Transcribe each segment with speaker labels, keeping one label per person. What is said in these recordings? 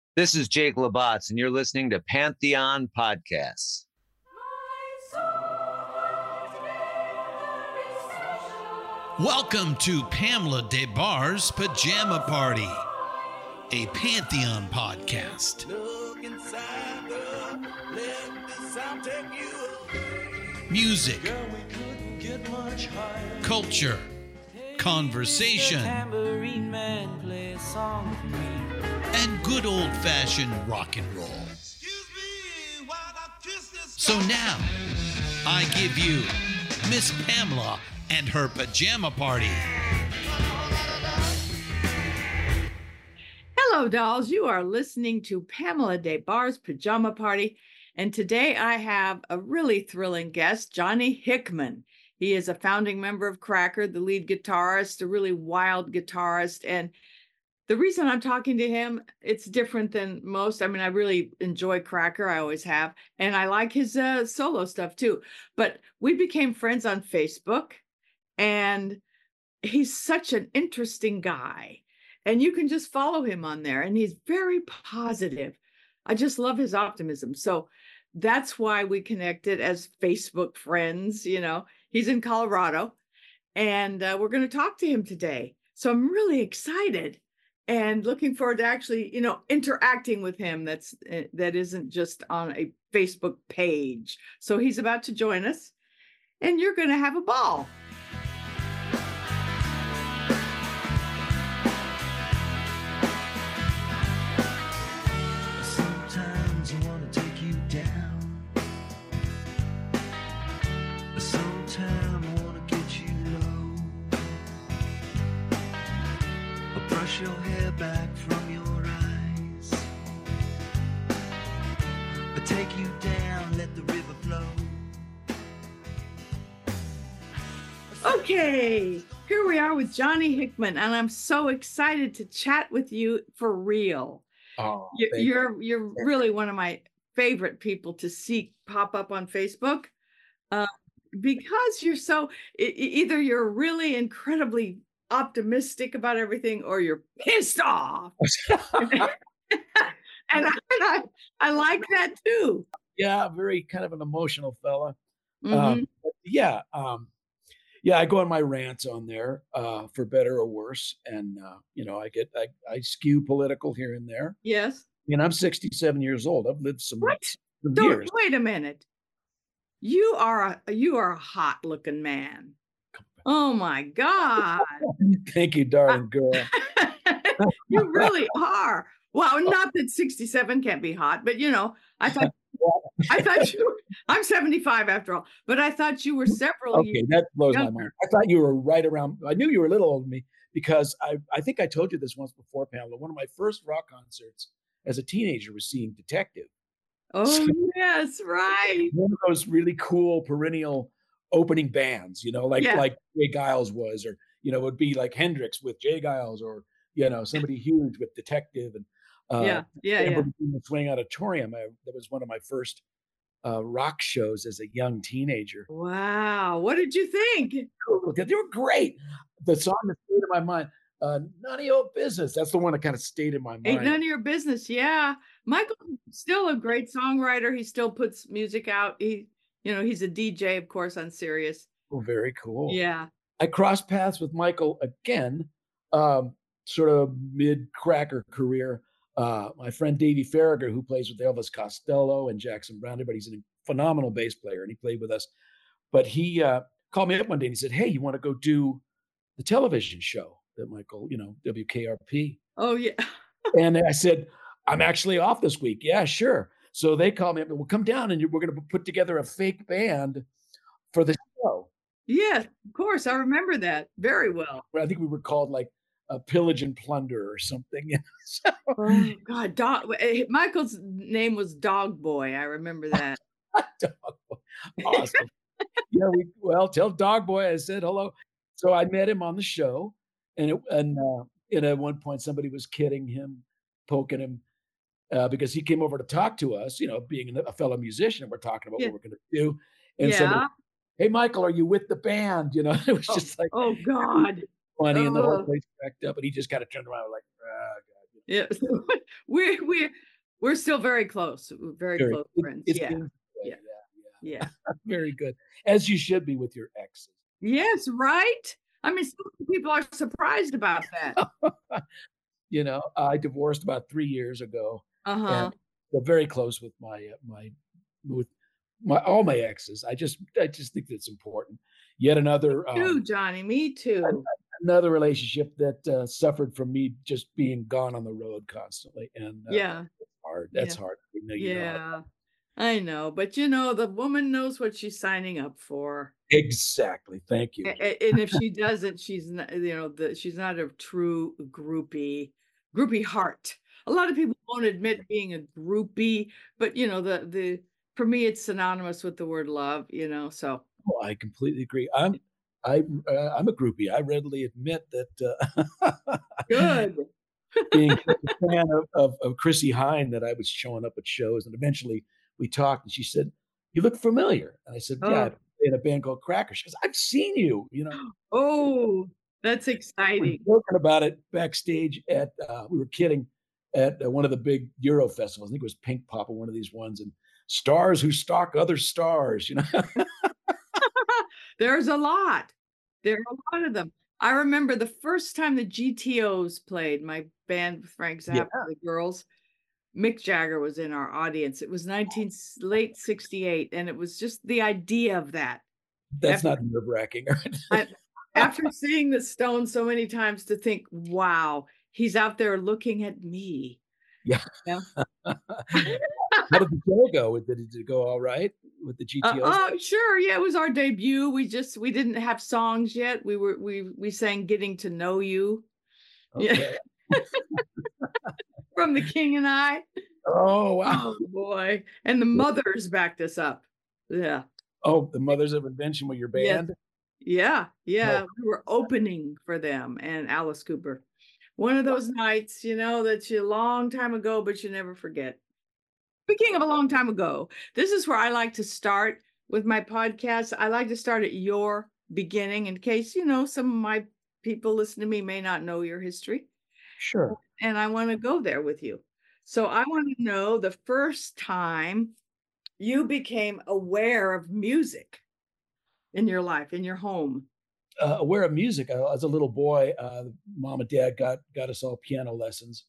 Speaker 1: This is Jake Labatz, and you're listening to Pantheon Podcasts.
Speaker 2: Welcome to Pamela Des Barres' Pajama Party, a Pantheon podcast. Music, culture, conversation, and good old-fashioned rock and roll. So now, I give you Miss Pamela and her Pajama Party.
Speaker 3: Hello, dolls. You are listening to Pamela Des Barres' Pajama Party. And today I have a really thrilling guest, Johnny Hickman. He is a founding member of Cracker, the lead guitarist, a really wild guitarist. And the reason I'm talking to him, it's different than most. I mean, I really enjoy Cracker. I always have. And I like his solo stuff too. But we became friends on Facebook. And he's such an interesting guy. And you can just follow him on there. And he's very positive. I just love his optimism. So that's why we connected as Facebook friends. You know, he's in Colorado. And we're going to talk to him today. So I'm really excited and looking forward to actually, interacting with him. That isn't just on a Facebook page. So he's about to join us. And you're going to have a ball.
Speaker 4: Your hair back from your eyes, but take you down, let the river flow.
Speaker 3: Okay, here we are with Johnny Hickman, and I'm so excited to chat with you for real.
Speaker 5: Oh,
Speaker 3: you're really one of my favorite people to see pop up on Facebook, because you're so either you're really incredibly optimistic about everything or you're pissed off. and I like that too.
Speaker 5: Yeah, very kind of an emotional fella.
Speaker 3: Mm-hmm.
Speaker 5: I go on my rants on there, for better or worse, and I skew political here and there.
Speaker 3: Yes.
Speaker 5: And I'm 67 years old. I've lived some
Speaker 3: years. Wait a minute. You are a hot looking man. Oh my God.
Speaker 5: Thank you, darling girl.
Speaker 3: You really are. Well, not that 67 can't be hot, but I thought I'm 75 after all, but I thought you were several years.
Speaker 5: Okay, that blows my mind. I thought you were right around, I knew you were a little older than me because I think I told you this once before, Pamela. One of my first rock concerts as a teenager was seeing Detective.
Speaker 3: Oh, yes, right.
Speaker 5: One of those really cool perennial opening bands, like Jay Giles was, or it would be like Hendrix with Jay Giles, or somebody huge with Detective, and the Swing Auditorium. That was one of my first rock shows as a young teenager.
Speaker 3: Wow, what did you think?
Speaker 5: They were great. The song that stayed in my mind, "None of Your Business." That's the one that kind of stayed in my mind.
Speaker 3: Ain't none of your business. Yeah, Michael's still a great songwriter. He still puts music out. He's a DJ, of course, on Sirius.
Speaker 5: Oh, very cool.
Speaker 3: Yeah.
Speaker 5: I crossed paths with Michael again, sort of mid-Cracker career. My friend Davey Farragher, who plays with Elvis Costello and Jackson Browne, everybody's a phenomenal bass player, and he played with us. But he called me up one day and he said, "Hey, you want to go do the television show that Michael, WKRP?"
Speaker 3: Oh, yeah.
Speaker 5: And I said, "I'm actually off this week." "Yeah, sure." So they called me up and, "Well, come down and we're going to put together a fake band for the show."
Speaker 3: Yes, of course. I remember that very well.
Speaker 5: I think we were called like Pillage and Plunder or something.
Speaker 3: Oh, God. Michael's name was Dog Boy. I remember that.
Speaker 5: Dog Boy. Awesome. Tell Dog Boy I said hello. So I met him on the show, and at one point somebody was kidding him, poking him, because he came over to talk to us, being a fellow musician, and we're talking about what we're going to do. And somebody, "Hey, Michael, are you with the band?" It was just like,
Speaker 3: oh God,
Speaker 5: funny, and the whole place cracked up, and he just kind of turned around like, "Oh God."
Speaker 3: Yeah. We're still very close. We're very
Speaker 5: Very,
Speaker 3: close friends.
Speaker 5: it
Speaker 3: Yeah.
Speaker 5: seems that way,
Speaker 3: Yeah.
Speaker 5: yeah.
Speaker 3: Yeah.
Speaker 5: Very good, as you should be with your exes.
Speaker 3: Yes, right? I mean, some people are surprised about that.
Speaker 5: You know, I divorced about 3 years ago, and
Speaker 3: Uh-huh.
Speaker 5: I'm very close with with my all my exes. I just think that's important. Yet another,
Speaker 3: Too, Johnny, me too.
Speaker 5: another relationship that, suffered from me just being gone on the road constantly, and,
Speaker 3: Yeah.
Speaker 5: hard.
Speaker 3: Yeah.
Speaker 5: That's hard. I know you know how.
Speaker 3: Yeah. I know, but you know, the woman knows what she's signing up for.
Speaker 5: Exactly, thank you.
Speaker 3: And if she doesn't, she's not, she's not a true groupie heart. A lot of people won't admit being a groupie, but for me, it's synonymous with the word love, so
Speaker 5: Oh, I completely agree. I'm a groupie. I readily admit that,
Speaker 3: good.
Speaker 5: being a fan of Chrissy Hine, that I was showing up at shows, and eventually we talked, and she said, "You look familiar." And I said, "Yeah, I
Speaker 3: Oh,
Speaker 5: play in a band called Cracker." She goes, "I've seen you," you know?
Speaker 3: oh, that's
Speaker 5: We
Speaker 3: exciting.
Speaker 5: were joking about it backstage at, we were kidding, at, one of the big Euro festivals. I think it was Pink Pop or one of these ones, and stars who stalk other stars, you know?
Speaker 3: There's a lot. There are a lot of them. I remember the first time the GTOs played, my band with Frank
Speaker 5: Yeah,
Speaker 3: Zappa, the girls, Mick Jagger was in our audience. It was late 68, and it was just the idea of that.
Speaker 5: that's
Speaker 3: After
Speaker 5: not nerve-wracking, right?
Speaker 3: I after seeing the Stones so many times to think, "Wow, he's out there looking at me."
Speaker 5: Yeah.
Speaker 3: Yeah.
Speaker 5: How did the show go? Did it go all right with the GTOs?
Speaker 3: Sure, yeah, it was our debut. We didn't have songs yet. We sang "Getting to Know You." Yeah,
Speaker 5: Okay.
Speaker 3: from The King and I.
Speaker 5: Oh, wow.
Speaker 3: Oh, boy, and the Mothers backed us up. Yeah.
Speaker 5: Oh, the Mothers of Invention with your
Speaker 3: Yes.
Speaker 5: band?
Speaker 3: Yeah,
Speaker 5: Oh,
Speaker 3: yeah, we were opening for them and Alice Cooper. One of those nights, that's a long time ago, but you never forget. Speaking of a long time ago, this is where I like to start with my podcast. I like to start at your beginning in case, some of my people listening to me may not know your history,
Speaker 5: sure.
Speaker 3: and I want to go there with you. So I want to know the first time you became aware of music in your life, in your home.
Speaker 5: Aware of music, as a little boy, mom and dad got us all piano lessons,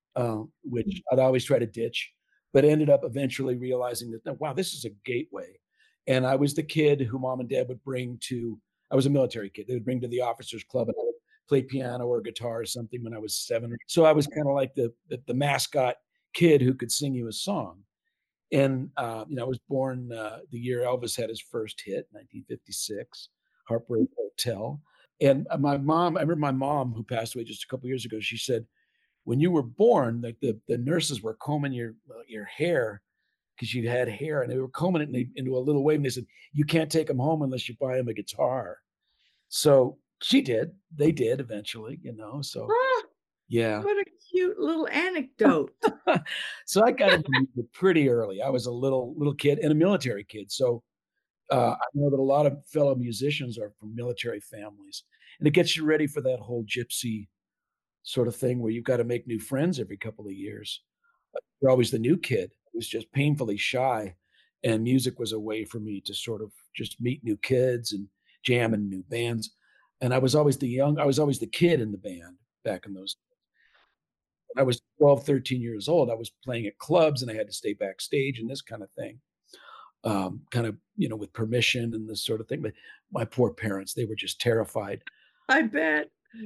Speaker 5: which I'd always try to ditch, but ended up eventually realizing that, wow, this is a gateway. And I was the kid who mom and dad would bring to. I was a military kid. They would bring to the officers' club, and I would play piano or guitar or something when I was 7. So I was kind of like the mascot kid who could sing you a song. And I was born, the year Elvis had his first hit, 1956, Heartbreak Hotel. And I remember my mom, who passed away just a couple years ago. She said, when you were born, like the nurses were combing your hair because you had hair, and they were combing it into a little wave. And they said, you can't take him home unless you buy him a guitar. So she did. They did eventually, So
Speaker 3: Ah,
Speaker 5: yeah.
Speaker 3: what a cute little anecdote.
Speaker 5: So I got into music pretty early. I was a little kid and a military kid. So I know that a lot of fellow musicians are from military families, and it gets you ready for that whole gypsy sort of thing where you've got to make new friends every couple of years. You're always the new kid who's just painfully shy, and music was a way for me to sort of just meet new kids and jam in new bands. And I was always the kid in the band back in those. When I was 12, 13 years old, I was playing at clubs, and I had to stay backstage and this kind of thing. Kind of, with permission and this sort of thing. But my poor parents, they were just terrified.
Speaker 3: I bet.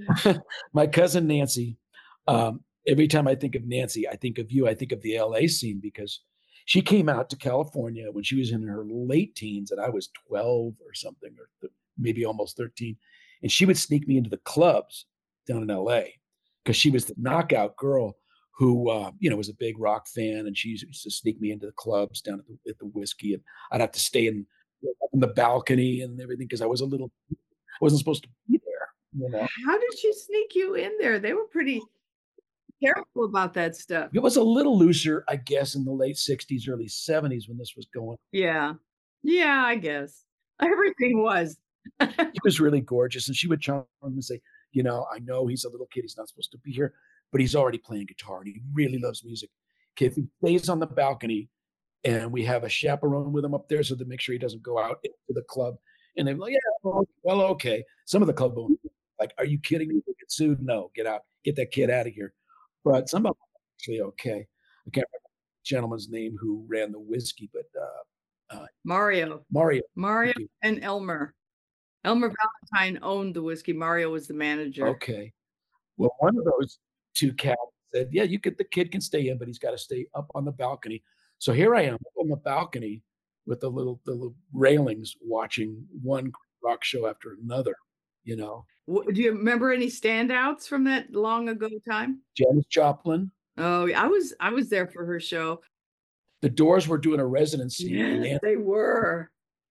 Speaker 5: My cousin Nancy, every time I think of Nancy, I think of you. I think of the LA scene because she came out to California when she was in her late teens, and I was 12 or something, or maybe almost 13. And she would sneak me into the clubs down in LA because she was the knockout girl who, was a big rock fan, and she used to sneak me into the clubs down at the Whiskey, and I'd have to stay in the balcony and everything because I wasn't supposed to be there.
Speaker 3: How did she sneak you in there? They were pretty careful about that stuff.
Speaker 5: It was a little looser, I guess, in the late 60s, early 70s when this was going.
Speaker 3: Yeah. Yeah, I guess. Everything was.
Speaker 5: He was really gorgeous, and she would charm him and say, I know he's a little kid, he's not supposed to be here, but he's already playing guitar and he really loves music. Okay, if he stays on the balcony and we have a chaperone with him up there so to make sure he doesn't go out into the club. And they're like, yeah, well, okay. Some of the club owners like, are you kidding me? We'll get sued? No, get out, get that kid out of here. But some of them are actually okay. I can't remember the gentleman's name who ran the whiskey, but
Speaker 3: Mario
Speaker 5: Mario.
Speaker 3: and Elmer Valentine owned the whiskey. Mario was the manager.
Speaker 5: Okay. Well, one of those two cats said, yeah, the kid can stay in, but he's got to stay up on the balcony. So here I am up on the balcony with the little railings watching one rock show after another, you know.
Speaker 3: Do you remember any standouts from that long ago time?
Speaker 5: Janis Joplin.
Speaker 3: Oh, I was there for her show.
Speaker 5: The Doors were doing a residency.
Speaker 3: Yes, they were.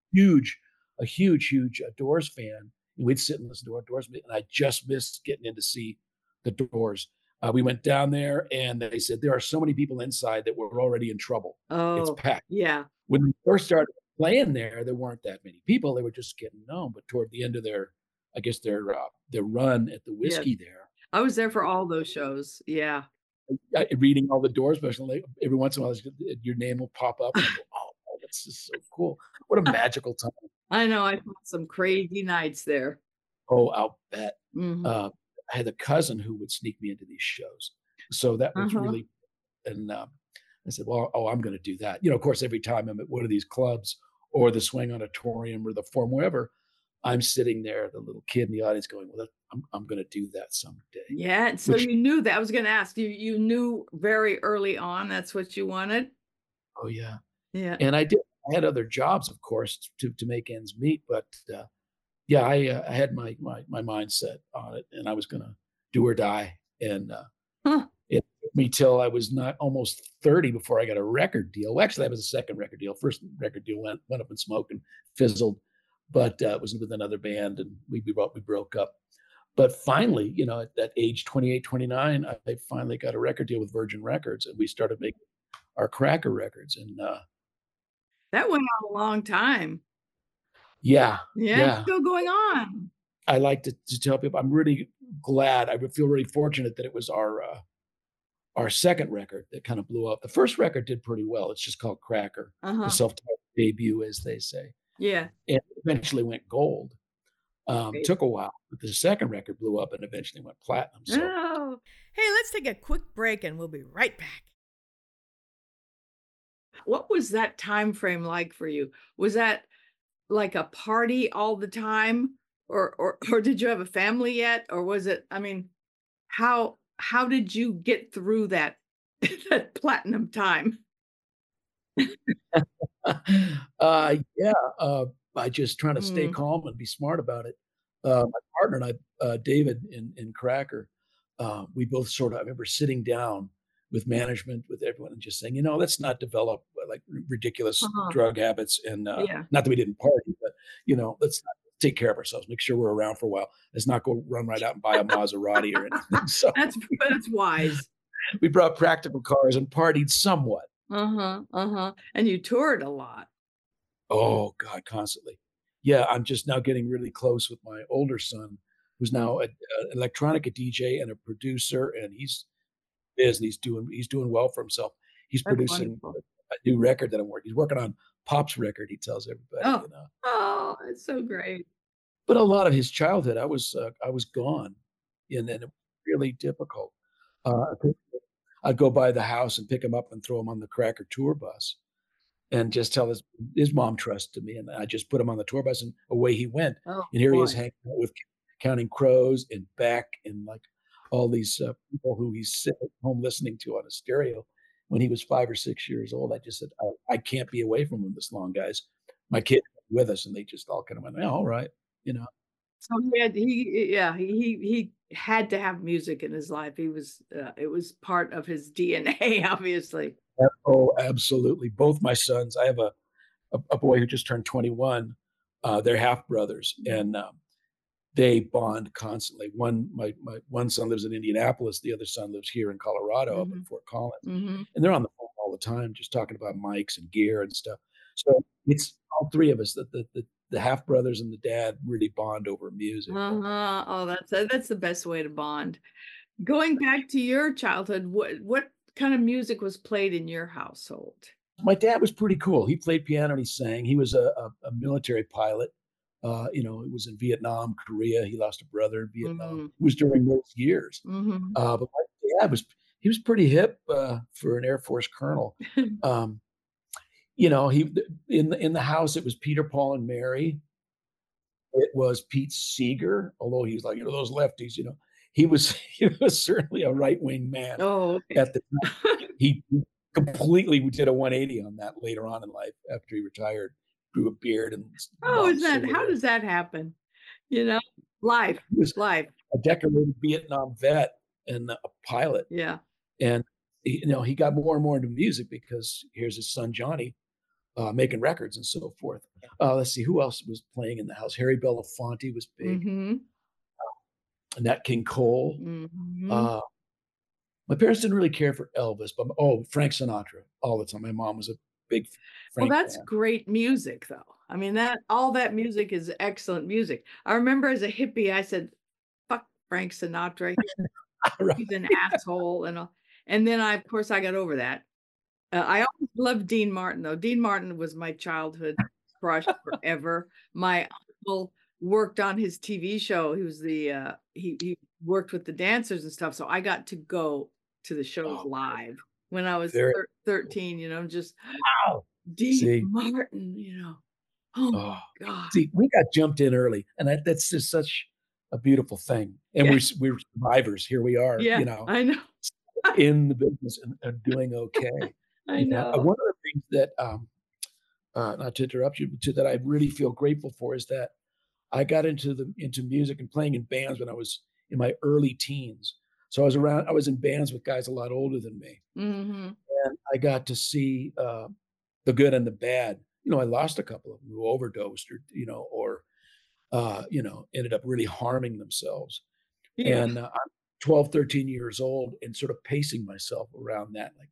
Speaker 5: A huge Doors fan. And we'd sit and listen to our Doors, and I just missed getting in to see the Doors. We went down there, and they said there are so many people inside that we're already in trouble. It's packed.
Speaker 3: Yeah.
Speaker 5: When we first started playing there weren't that many people. They were just getting known. But toward the end of their run at the whiskey there,
Speaker 3: I was there for all those shows. Yeah.
Speaker 5: Reading all the Doors, especially every once in a while, your name will pop up. And I go, oh, that's just so cool! What a magical time!
Speaker 3: I know. I had some crazy nights there.
Speaker 5: Oh, I'll bet.
Speaker 3: Mm-hmm.
Speaker 5: I had a cousin who would sneak me into these shows, so that was really. And I said, "Well, I'm going to do that." You know, of course, every time I'm at one of these clubs or the Swing Auditorium or the Forum, wherever, I'm sitting there, the little kid in the audience, going, "Well, I'm going to do that someday."
Speaker 3: Yeah. So you knew that. I was going to ask you. You knew very early on that's what you wanted.
Speaker 5: Oh yeah,
Speaker 3: yeah.
Speaker 5: And I had other jobs, of course, to make ends meet, but yeah, I had my mindset on it, and I was going to do or die. And it took me till I was not almost 30 before I got a record deal. Well, actually, that was a second record deal. First record deal went up in smoke and fizzled. But it was with another band, and we broke up. But finally, you know, at that age 28, 29, I finally got a record deal with Virgin Records, and we started making our Cracker records. And
Speaker 3: that went on a long time.
Speaker 5: Yeah.
Speaker 3: It's still going on.
Speaker 5: I like to tell people I'm really glad. I feel really fortunate that it was our second record that kind of blew up. The first record did pretty well. It's just called Cracker, the self-titled debut, as they say.
Speaker 3: Yeah.
Speaker 5: And eventually went gold. Took a while, but the second record blew up and eventually went platinum. So.
Speaker 3: Oh. Hey, let's take a quick break and we'll be right back. What was that time frame like for you? Was that like a party all the time, or did you have a family yet, or was it? I mean, how did you get through that platinum time?
Speaker 5: By just trying to stay calm and be smart about it. My partner and I, David in Cracker, we both I remember sitting down with management, with everyone, and just saying, you know, let's not develop like ridiculous drug habits, and not that we didn't party, but you know, let's not take care of ourselves, make sure we're around for a while. Let's not go run right out and buy a Maserati or anything. So
Speaker 3: that's wise.
Speaker 5: We brought practical cars and partied somewhat.
Speaker 3: And you toured a lot.
Speaker 5: Oh God, constantly. Yeah, I'm just now getting really close with my older son, who's now an electronica DJ and a producer, and he's doing well for himself. He's producing a new record that I'm working. He's working on Pop's record. He tells everybody. You know.
Speaker 3: Oh, it's so great.
Speaker 5: But a lot of his childhood, I was gone, and then it was really difficult. I'd go by the house and pick him up and throw him on the Cracker tour bus, and just tell his mom trusted me, and I just put him on the tour bus, and away he went.
Speaker 3: Oh,
Speaker 5: and here he is hanging out with Counting Crows and Beck and like all these people who he's sitting at home listening to on a stereo. When he was 5 or 6 years old, I just said, I can't be away from him this long, guys. My kid with us, and they just all kind of went, oh, all right, you know.
Speaker 3: So he had to have music in his life. He was it was part of his DNA, obviously.
Speaker 5: Oh, absolutely. Both my sons. I have a boy who just turned 21. They're half brothers, and they bond constantly. My one son lives in Indianapolis. The other son lives here in Colorado, up in Fort Collins. And they're on the phone all the time, just talking about mics and gear and stuff. So it's all three of us, the half brothers and the dad, really bond over music.
Speaker 3: Oh, that's the best way to bond. Going back to your childhood, what kind of music was played in your household?
Speaker 5: My dad was pretty cool. He played piano and he sang. He was a military pilot. He was in Vietnam, Korea. He lost a brother in Vietnam.
Speaker 3: Mm,
Speaker 5: It was during those years.
Speaker 3: mhm.
Speaker 5: But my dad he was pretty hip for an Air Force colonel. Um, he in the house it was Peter, Paul, and Mary. It was Pete Seeger, although he was like, those lefties. He was he was certainly a right wing man
Speaker 3: Oh, okay.
Speaker 5: at the time. He completely did a 180 on that later on in life after he retired, grew a beard and
Speaker 3: Oh, is
Speaker 5: lost
Speaker 3: that
Speaker 5: silver
Speaker 3: how
Speaker 5: hair.
Speaker 3: does that happen? You know? Life,
Speaker 5: He was
Speaker 3: life.
Speaker 5: a decorated Vietnam vet and a pilot,
Speaker 3: Yeah.
Speaker 5: and he got more and more into music because here's his son Johnny making records and so forth. Let's see who else was playing in the house. Harry Belafonte was big,
Speaker 3: Mhm.
Speaker 5: Nat King Cole.
Speaker 3: Mhm.
Speaker 5: Uh, my parents didn't really care for Elvis, but Frank Sinatra all the time. My mom was a big
Speaker 3: Well,
Speaker 5: Frank
Speaker 3: that's
Speaker 5: fan.
Speaker 3: great music, though. I mean, that all that music is excellent music. I remember as a hippie, I said, "Fuck Frank Sinatra.
Speaker 5: Right.
Speaker 3: He's an asshole," and all. And then of course, I got over that. I always loved Dean Martin, though. Dean Martin was my childhood crush forever. My uncle worked on his TV show. He was he worked with the dancers and stuff. So I got to go to the shows
Speaker 5: Oh,
Speaker 3: live when I was
Speaker 5: very cool.
Speaker 3: 13, just
Speaker 5: Wow.
Speaker 3: Dean
Speaker 5: See,
Speaker 3: Martin. Oh
Speaker 5: oh,
Speaker 3: my God.
Speaker 5: see, we got jumped in early, and that's just such a beautiful thing. And
Speaker 3: Yeah,
Speaker 5: we're survivors. Here we are,
Speaker 3: yeah, I know.
Speaker 5: in the business and doing okay.
Speaker 3: I know.
Speaker 5: One of the things that, not to interrupt you, but that I really feel grateful for is that I got into music and playing in bands when I was in my early teens. So I was in bands with guys a lot older than me,
Speaker 3: Mhm.
Speaker 5: and I got to see the good and the bad. I lost a couple of them who overdosed or ended up really harming themselves.
Speaker 3: Yeah.
Speaker 5: And I'm 12, 13 years old and sort of pacing myself around that, like,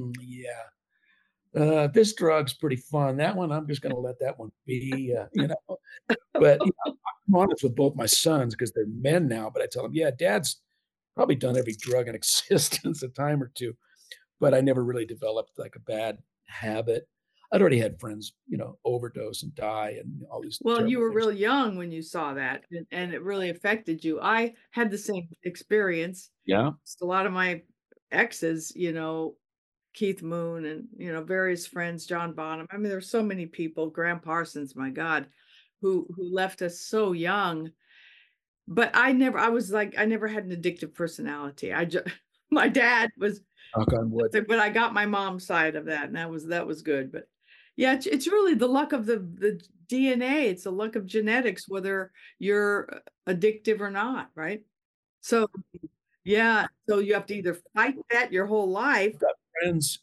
Speaker 5: yeah, this drug's pretty fun. That one, I'm just going to let that one be, But I'm honest with both my sons because they're men now. But I tell them, yeah, Dad's probably done every drug in existence a time or two, but I never really developed like a bad habit. I'd already had friends, overdose and die and all these
Speaker 3: Well, you
Speaker 5: terrible
Speaker 3: were
Speaker 5: things.
Speaker 3: real young when you saw that, and it really affected you. I had the same experience.
Speaker 5: Yeah.
Speaker 3: A lot of my exes, Keith Moon and, various friends, John Bonham. I mean, there's so many people, Graham Parsons, my God, who left us so young. But I was like, I never had an addictive personality. My dad was,
Speaker 5: Knock on wood.
Speaker 3: but I got my mom's side of that, and that was good. But yeah, it's really the luck of the DNA. It's the luck of genetics, whether you're addictive or not, right? So yeah, so you have to either fight that your whole life.
Speaker 5: I've got friends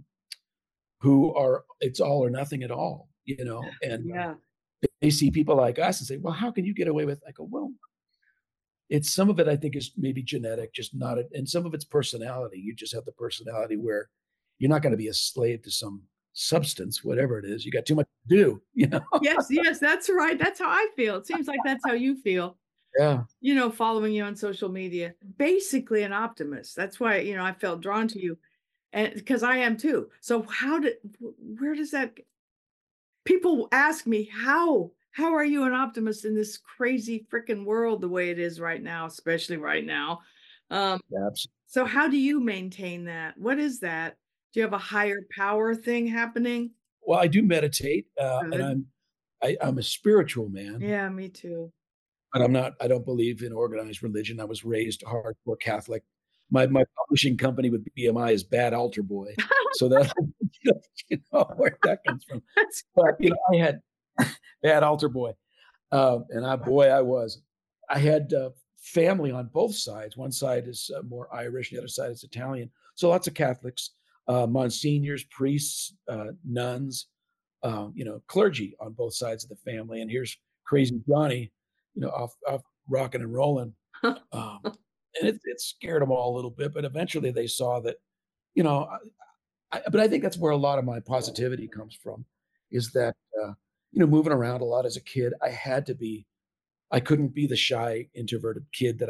Speaker 5: who are it's all or nothing at all, and
Speaker 3: Yeah.
Speaker 5: they see people like us and say, "Well, how can you get away with?" I go, "Well, it's some of it I think is maybe genetic, just not it, and some of it's personality. You just have the personality where you're not going to be a slave to some substance, whatever it is. You got too much to do.
Speaker 3: Yes, yes, that's right. That's how I feel. It seems like that's how you feel,
Speaker 5: Yeah.
Speaker 3: following you on social media. Basically an optimist. That's why, I felt drawn to you. And because I am too. So where does that people ask me, how are you an optimist in this crazy freaking world the way it is right now, especially right now? Um,
Speaker 5: Absolutely.
Speaker 3: so how do you maintain that? What is that? Do you have a higher power thing happening?
Speaker 5: Well, I do meditate, and
Speaker 3: Good.
Speaker 5: I'm a spiritual man,
Speaker 3: Yeah, me too.
Speaker 5: but I don't believe in organized religion. I was raised hardcore Catholic. My publishing company with BMI is Bad Altar Boy. So that where that comes from.
Speaker 3: That's
Speaker 5: But,
Speaker 3: great.
Speaker 5: I had Bad Altar Boy. And I was. I had family on both sides. One side is more Irish, the other side is Italian. So lots of Catholics, monsignors, priests, nuns, clergy on both sides of the family. And here's crazy Johnny, off rocking and rolling. And it scared them all a little bit, but eventually they saw that, you know, but I think that's where a lot of my positivity comes from, is that, moving around a lot as a kid, I couldn't be the shy, introverted kid that I was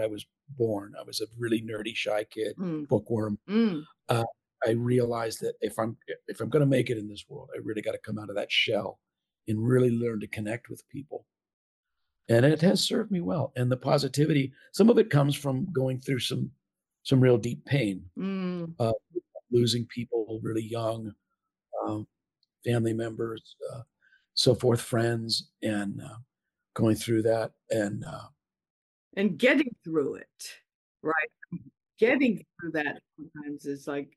Speaker 5: born. I was a really nerdy, shy kid,
Speaker 3: Mm,
Speaker 5: bookworm.
Speaker 3: mm.
Speaker 5: Uh, I realized that if I'm going to make it in this world, I really got to come out of that shell and really learn to connect with people. And it has served me well. And the positivity, some of it comes from going through some real deep pain,
Speaker 3: Mm.
Speaker 5: losing people really young, um, family members, so forth, friends, and going through that.
Speaker 3: And getting through it, right? Getting through that sometimes is like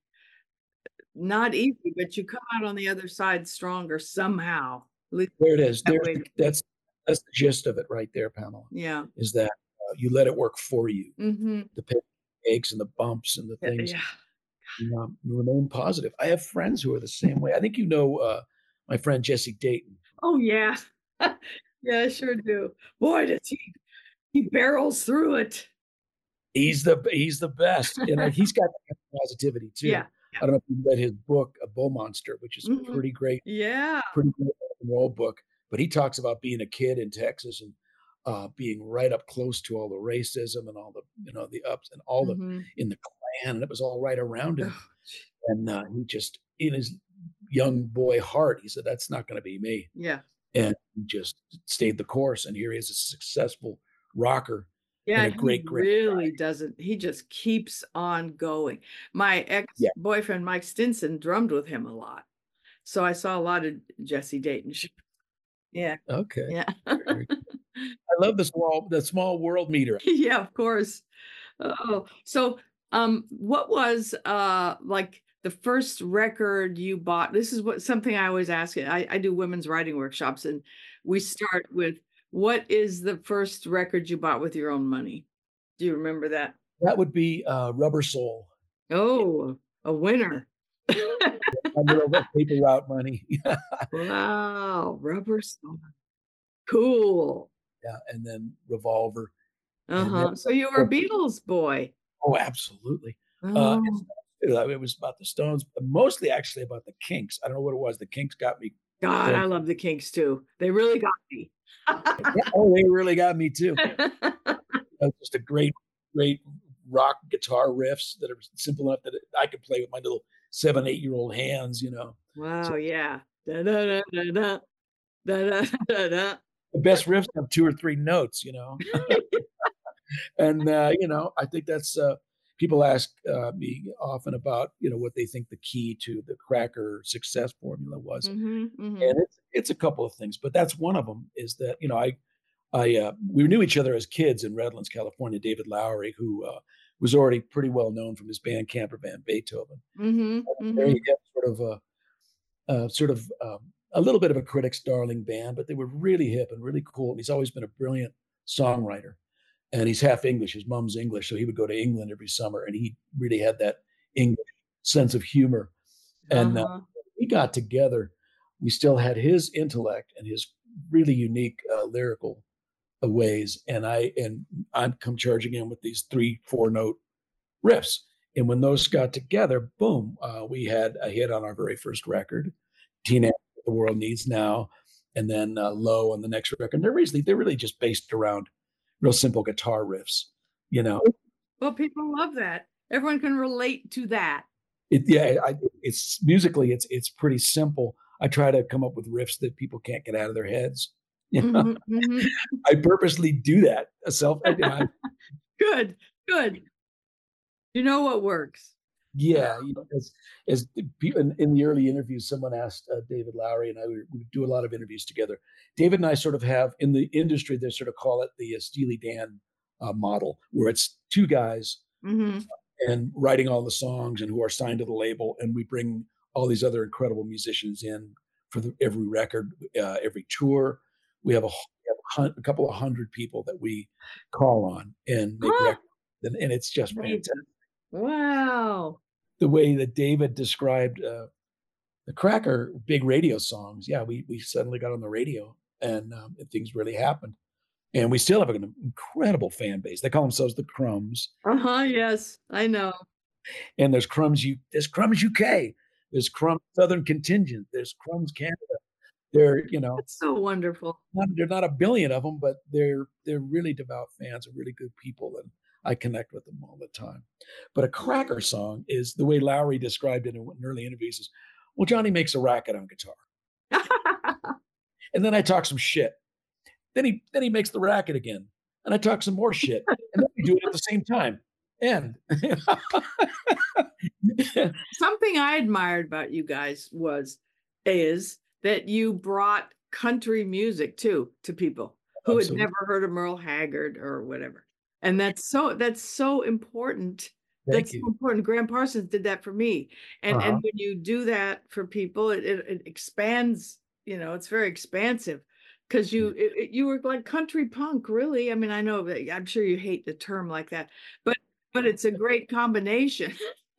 Speaker 3: not easy, but you come out on the other side stronger somehow. At least
Speaker 5: There it is.
Speaker 3: that way.
Speaker 5: That's the gist of it right there, Pamela,
Speaker 3: Yeah.
Speaker 5: is that you let it work for you.
Speaker 3: Mm-hmm.
Speaker 5: The pain, aches and the bumps and the things,
Speaker 3: Yeah.
Speaker 5: remain positive. I have friends who are the same way. I think my friend Jesse Dayton.
Speaker 3: Oh, yeah. Yeah, I sure do. Boy, does he barrels through it.
Speaker 5: He's the best, and he's got that positivity too.
Speaker 3: Yeah.
Speaker 5: I don't know if you read his book, A Bull Monster, which is
Speaker 3: Mhm.
Speaker 5: pretty great
Speaker 3: Yeah.
Speaker 5: rock and roll book. But he talks about being a kid in Texas and being right up close to all the racism and all the the ups and all the
Speaker 3: Mhm.
Speaker 5: in the Klan, and it was all right around him.
Speaker 3: Oh, gee.
Speaker 5: And he just in his young boy heart, he said, "That's not going to be me,"
Speaker 3: Yeah.
Speaker 5: and he just stayed the course. And here he is, a successful rocker.
Speaker 3: Yeah,
Speaker 5: And a
Speaker 3: he
Speaker 5: great
Speaker 3: really doesn't. He just keeps on going. My
Speaker 5: Yeah.
Speaker 3: ex-boyfriend, Mike Stinson, drummed with him a lot. So I saw a lot of Jesse Dayton. Yeah.
Speaker 5: Okay.
Speaker 3: Yeah.
Speaker 5: Very I love the small world meter.
Speaker 3: Yeah, of course. Oh, so what was like the first record you bought? This is something I always ask. I do women's writing workshops, and we start with, what is the first record you bought with your own money? Do you remember that?
Speaker 5: That would be Rubber Soul.
Speaker 3: Oh, a winner.
Speaker 5: A little bit paper route money.
Speaker 3: Wow, Rubber Soul. Cool.
Speaker 5: Yeah, and then Revolver. And
Speaker 3: Uh-huh.
Speaker 5: then
Speaker 3: So you were a Beatles boy.
Speaker 5: oh, absolutely.
Speaker 3: Oh,
Speaker 5: It was about the Stones, but mostly actually about the Kinks. I don't know what it was. The Kinks got me.
Speaker 3: God,
Speaker 5: So-
Speaker 3: I love the Kinks too. They really got me.
Speaker 5: Yeah, oh, they really got me too. Just a great rock guitar riffs that are simple enough that I could play with my little 7, 8-year-old hands,
Speaker 3: Wow, yeah. Da, da, da, da, da. Da, da, da, da.
Speaker 5: The best riffs have 2 or 3 notes, And, I think that's, people ask me often about, what they think the key to the Cracker success formula was.
Speaker 3: Mhm, mhm.
Speaker 5: And it's a couple of things, but that's one of them is that, we knew each other as kids in Redlands, California. David Lowery, who was already pretty well known from his band Camper Van Beethoven.
Speaker 3: Mhm,
Speaker 5: There
Speaker 3: mhm.
Speaker 5: you get a little bit of a critic's darling band, but they were really hip and really cool. And he's always been a brilliant songwriter. And he's half English. His mom's English, so he would go to England every summer, and he really had that English sense of humor. And
Speaker 3: Uh-huh.
Speaker 5: we got together. We still had his intellect and his really unique lyrical ways, and I'm come charging in with these 3-4 note riffs. And when those got together, boom, we had a hit on our very first record, Teenage The World Needs Now, and then Low on the next record. They're really just based around real simple guitar riffs,
Speaker 3: Well, people love that. Everyone can relate to that.
Speaker 5: It's musically, it's pretty simple. I try to come up with riffs that people can't get out of their heads.
Speaker 3: Mhm, mhm.
Speaker 5: I purposely do that.
Speaker 3: Good, good. You know what works.
Speaker 5: Yeah, as in the early interviews, someone asked David Lowery, and we do a lot of interviews together. David and I sort of have in the industry, they sort of call it the Steely Dan model, where it's 2 guys
Speaker 3: Mhm.
Speaker 5: and writing all the songs and who are signed to the label, and we bring all these other incredible musicians in for every record, every tour. We have a couple of hundred people that we call on and make
Speaker 3: Huh.
Speaker 5: records, and it's just
Speaker 3: Amazing.
Speaker 5: fantastic.
Speaker 3: Wow.
Speaker 5: The way that David described the Cracker big radio songs, yeah, we suddenly got on the radio, and things really happened. And we still have an incredible fan base. They call themselves the Crumbs,
Speaker 3: Uh-huh, yes, I know.
Speaker 5: and there's Crumbs UK, there's Crumbs Southern Contingent, there's Crumbs Canada. They're,
Speaker 3: That's so wonderful.
Speaker 5: they're not a billion of them, but they're really devout fans and really good people. And I connect with them all the time. But a cracker song is the way Lowry described it in early interviews is, well, Johnny makes a racket on guitar. And then I talk some shit. Then he makes the racket again. And I talk some more shit. And then we do it at the same time. And
Speaker 3: Something I admired about you guys is that you brought country music too to people who had
Speaker 5: Absolutely.
Speaker 3: never heard of Merle Haggard or whatever. And that's so important.
Speaker 5: Thank
Speaker 3: That's
Speaker 5: you.
Speaker 3: so important. Graham Parsons did that for me. And
Speaker 5: Uh-huh.
Speaker 3: when you do that for people, it expands, it's very expansive because you were like country punk, really. I mean, I know that I'm sure you hate the term like that, but it's a great combination.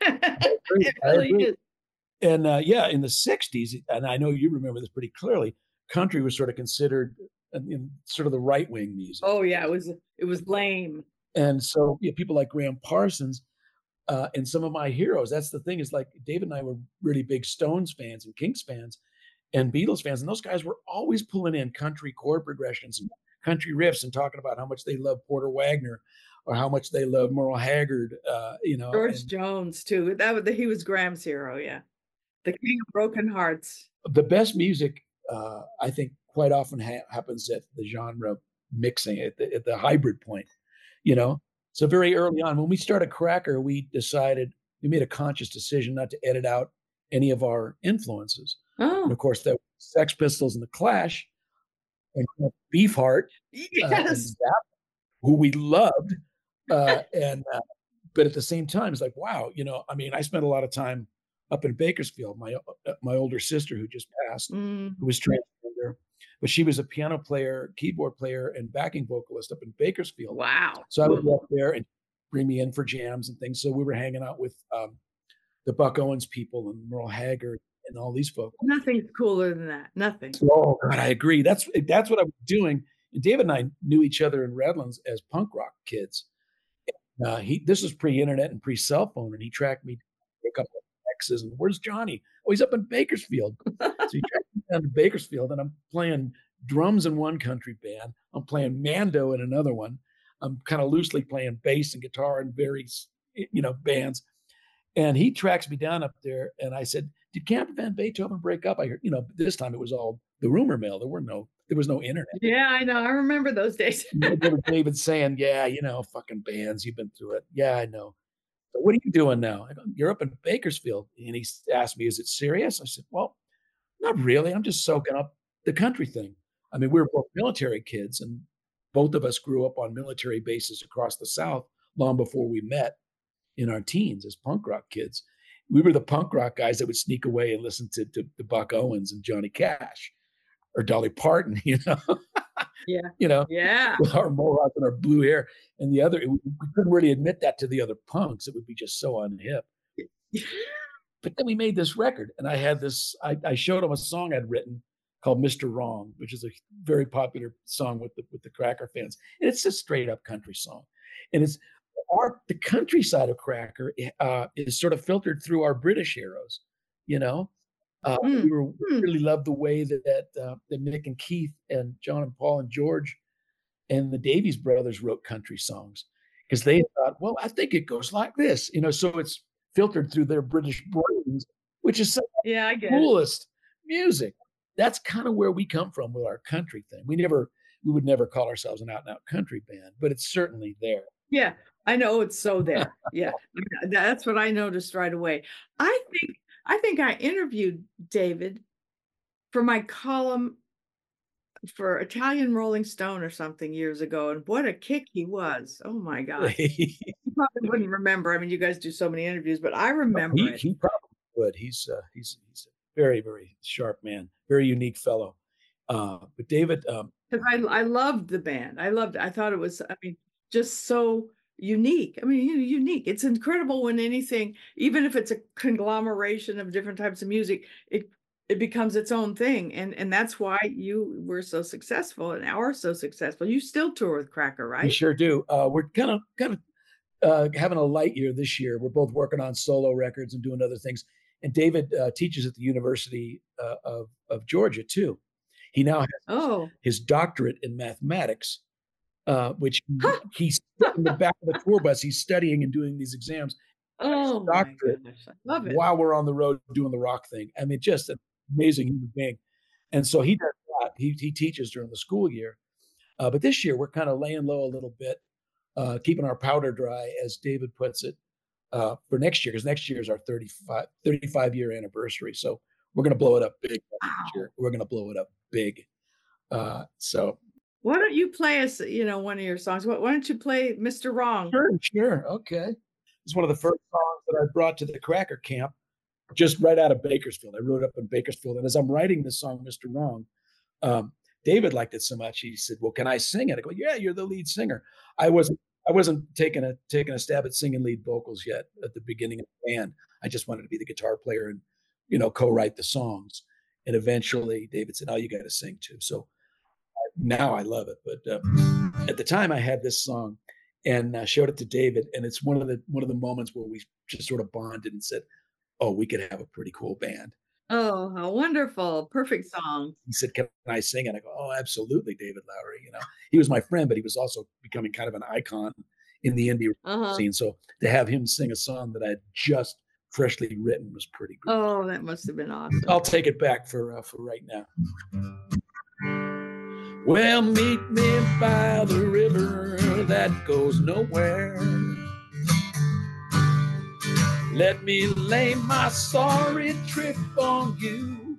Speaker 3: It
Speaker 5: I
Speaker 3: really
Speaker 5: agree.
Speaker 3: is.
Speaker 5: And yeah, in the 60s, and I know you remember this pretty clearly, country was sort of considered in sort of the right-wing music.
Speaker 3: Oh yeah, it was lame.
Speaker 5: And so people like Graham Parsons and some of my heroes, that's the thing is like David and I were really big Stones fans and Kinks fans and Beatles fans. And those guys were always pulling in country chord progressions and country riffs and talking about how much they love Porter Wagner or how much they love Merle Haggard,
Speaker 3: George
Speaker 5: and
Speaker 3: Jones too. He was Graham's hero. Yeah, the King of Broken Hearts.
Speaker 5: the best music, I think, quite often happens at the genre mixing, at the hybrid point, you know? So very early on, when we started Cracker, we made a conscious decision not to edit out any of our influences. And
Speaker 3: Oh
Speaker 5: of course, the Sex Pistols and the Clash and Beefheart and
Speaker 3: yes.
Speaker 5: Zapp, who we loved, and but at the same time, it's like, wow, I mean, I spent a lot of time up in Bakersfield. My older sister, who just passed,
Speaker 3: Mm,
Speaker 5: who was transgender, but she was a piano player, keyboard player, and backing vocalist up in Bakersfield.
Speaker 3: wow.
Speaker 5: So I would go up there and bring me in for jams and things. So we were hanging out with the Buck Owens people and Merle Haggard and all these folks.
Speaker 3: Nothing's cooler than that. Nothing.
Speaker 5: Oh God, I agree. That's what I was doing. And David and I knew each other in Redlands as punk rock kids. This was pre-internet and pre-cell phone, and he tracked me to a couple of exes. And where's Johnny? Oh, he's up in Bakersfield. So he tracked me down to Bakersfield, and I'm playing drums in one country band. I'm playing Mando in another one. I'm kind of loosely playing bass and guitar in various, bands. And he tracks me down up there, and I said, "Did Camper Van Beethoven break up?" I heard, this time it was all the rumor mill. There was no internet.
Speaker 3: Yeah, I know. I remember those days.
Speaker 5: David saying, "Yeah, fucking bands, you've been through it." Yeah, I know. So what are you doing now? I go, "You're up in Bakersfield." And he asked me, "Is it serious?" I said, "Well, not really. I'm just soaking up the country thing." I mean, we were both military kids, and both of us grew up on military bases across the South long before we met in our teens as punk rock kids. We were the punk rock guys that would sneak away and listen to Buck Owens and Johnny Cash or Dolly Parton,
Speaker 3: Yeah.
Speaker 5: you know,
Speaker 3: Yeah.
Speaker 5: with our mohawk and our blue hair. And we couldn't really admit that to the other punks. It would be just so unhip. But then we made this record, and I had this. I showed him a song I'd written called "Mr. Wrong," which is a very popular song with the Cracker fans. And it's a straight up country song, and it's the country side of Cracker is sort of filtered through our British heroes. We
Speaker 3: Mm, mm.
Speaker 5: really loved the way that Mick and Keith and John and Paul and George and the Davies brothers wrote country songs because they thought, well, I think it goes like this, so it's filtered through their British brains, which is some of
Speaker 3: Yeah, I
Speaker 5: the
Speaker 3: get it.
Speaker 5: coolest music. That's kind of where we come from with our country thing. We would never call ourselves an out and out country band, but it's certainly there.
Speaker 3: Yeah, I know it's so there. Yeah, that's what I noticed right away. I think I interviewed David for my column for Italian Rolling Stone or something years ago, and what a kick he was. Oh my God. You probably wouldn't remember. I mean, you guys do so many interviews, but I remember
Speaker 5: he,
Speaker 3: it.
Speaker 5: he probably would. He's a very, very sharp man, very unique fellow. But David,
Speaker 3: Because I loved the band. I loved it. I thought it was, I mean, just so unique. I mean, unique. It's incredible when anything, even if it's a conglomeration of different types of music, it becomes its own thing. And that's why you were so successful and are so successful. You still tour with Cracker,
Speaker 5: we
Speaker 3: right?
Speaker 5: sure do. We're kind of having a light year this year. We're both working on solo records and doing other things. And David teaches at the University of Georgia too. He now has
Speaker 3: Oh,
Speaker 5: his doctorate in mathematics which he's in the back of the tour bus. He's studying and doing these exams.
Speaker 3: Oh my
Speaker 5: Doctorate
Speaker 3: gosh, I love it.
Speaker 5: while we're on the road doing the rock thing. I mean, just an amazing human being. And so he does that. He teaches during the school year. But this year we're kind of laying low a little bit, keeping our powder dry, as David puts it, for next year, because next year is our 35-year anniversary. So we're going to blow it up big next year. We're going to blow it up big. So
Speaker 3: Why don't you play us, one of your songs? Why don't you play Mr. Wrong?
Speaker 5: Sure. Okay. It's one of the first songs that I brought to the Cracker Camp, just right out of Bakersfield. I wrote it up in Bakersfield. And as I'm writing this song, Mr. Wrong, David liked it so much. He said, "Well, can I sing it?" I go, "Yeah, you're the lead singer." I wasn't taking a stab at singing lead vocals yet at the beginning of the band. I just wanted to be the guitar player and, co-write the songs. And eventually David said, "Oh, you got to sing too." So now I love it. But at the time I had this song and showed it to David. And it's one of the moments where we just sort of bonded and said, "Oh, we could have a pretty cool band."
Speaker 3: Oh, how wonderful. Perfect song.
Speaker 5: He said, "Can I sing it?" I go, "Oh, absolutely, David Lowery." He was my friend, but he was also becoming kind of an icon in the indie scene. So to have him sing a song that I had just freshly written was pretty good.
Speaker 3: Oh, that must have been awesome.
Speaker 5: I'll take it back for right now. Well, meet me by the river that goes nowhere. Let me lay my sorry trip on you.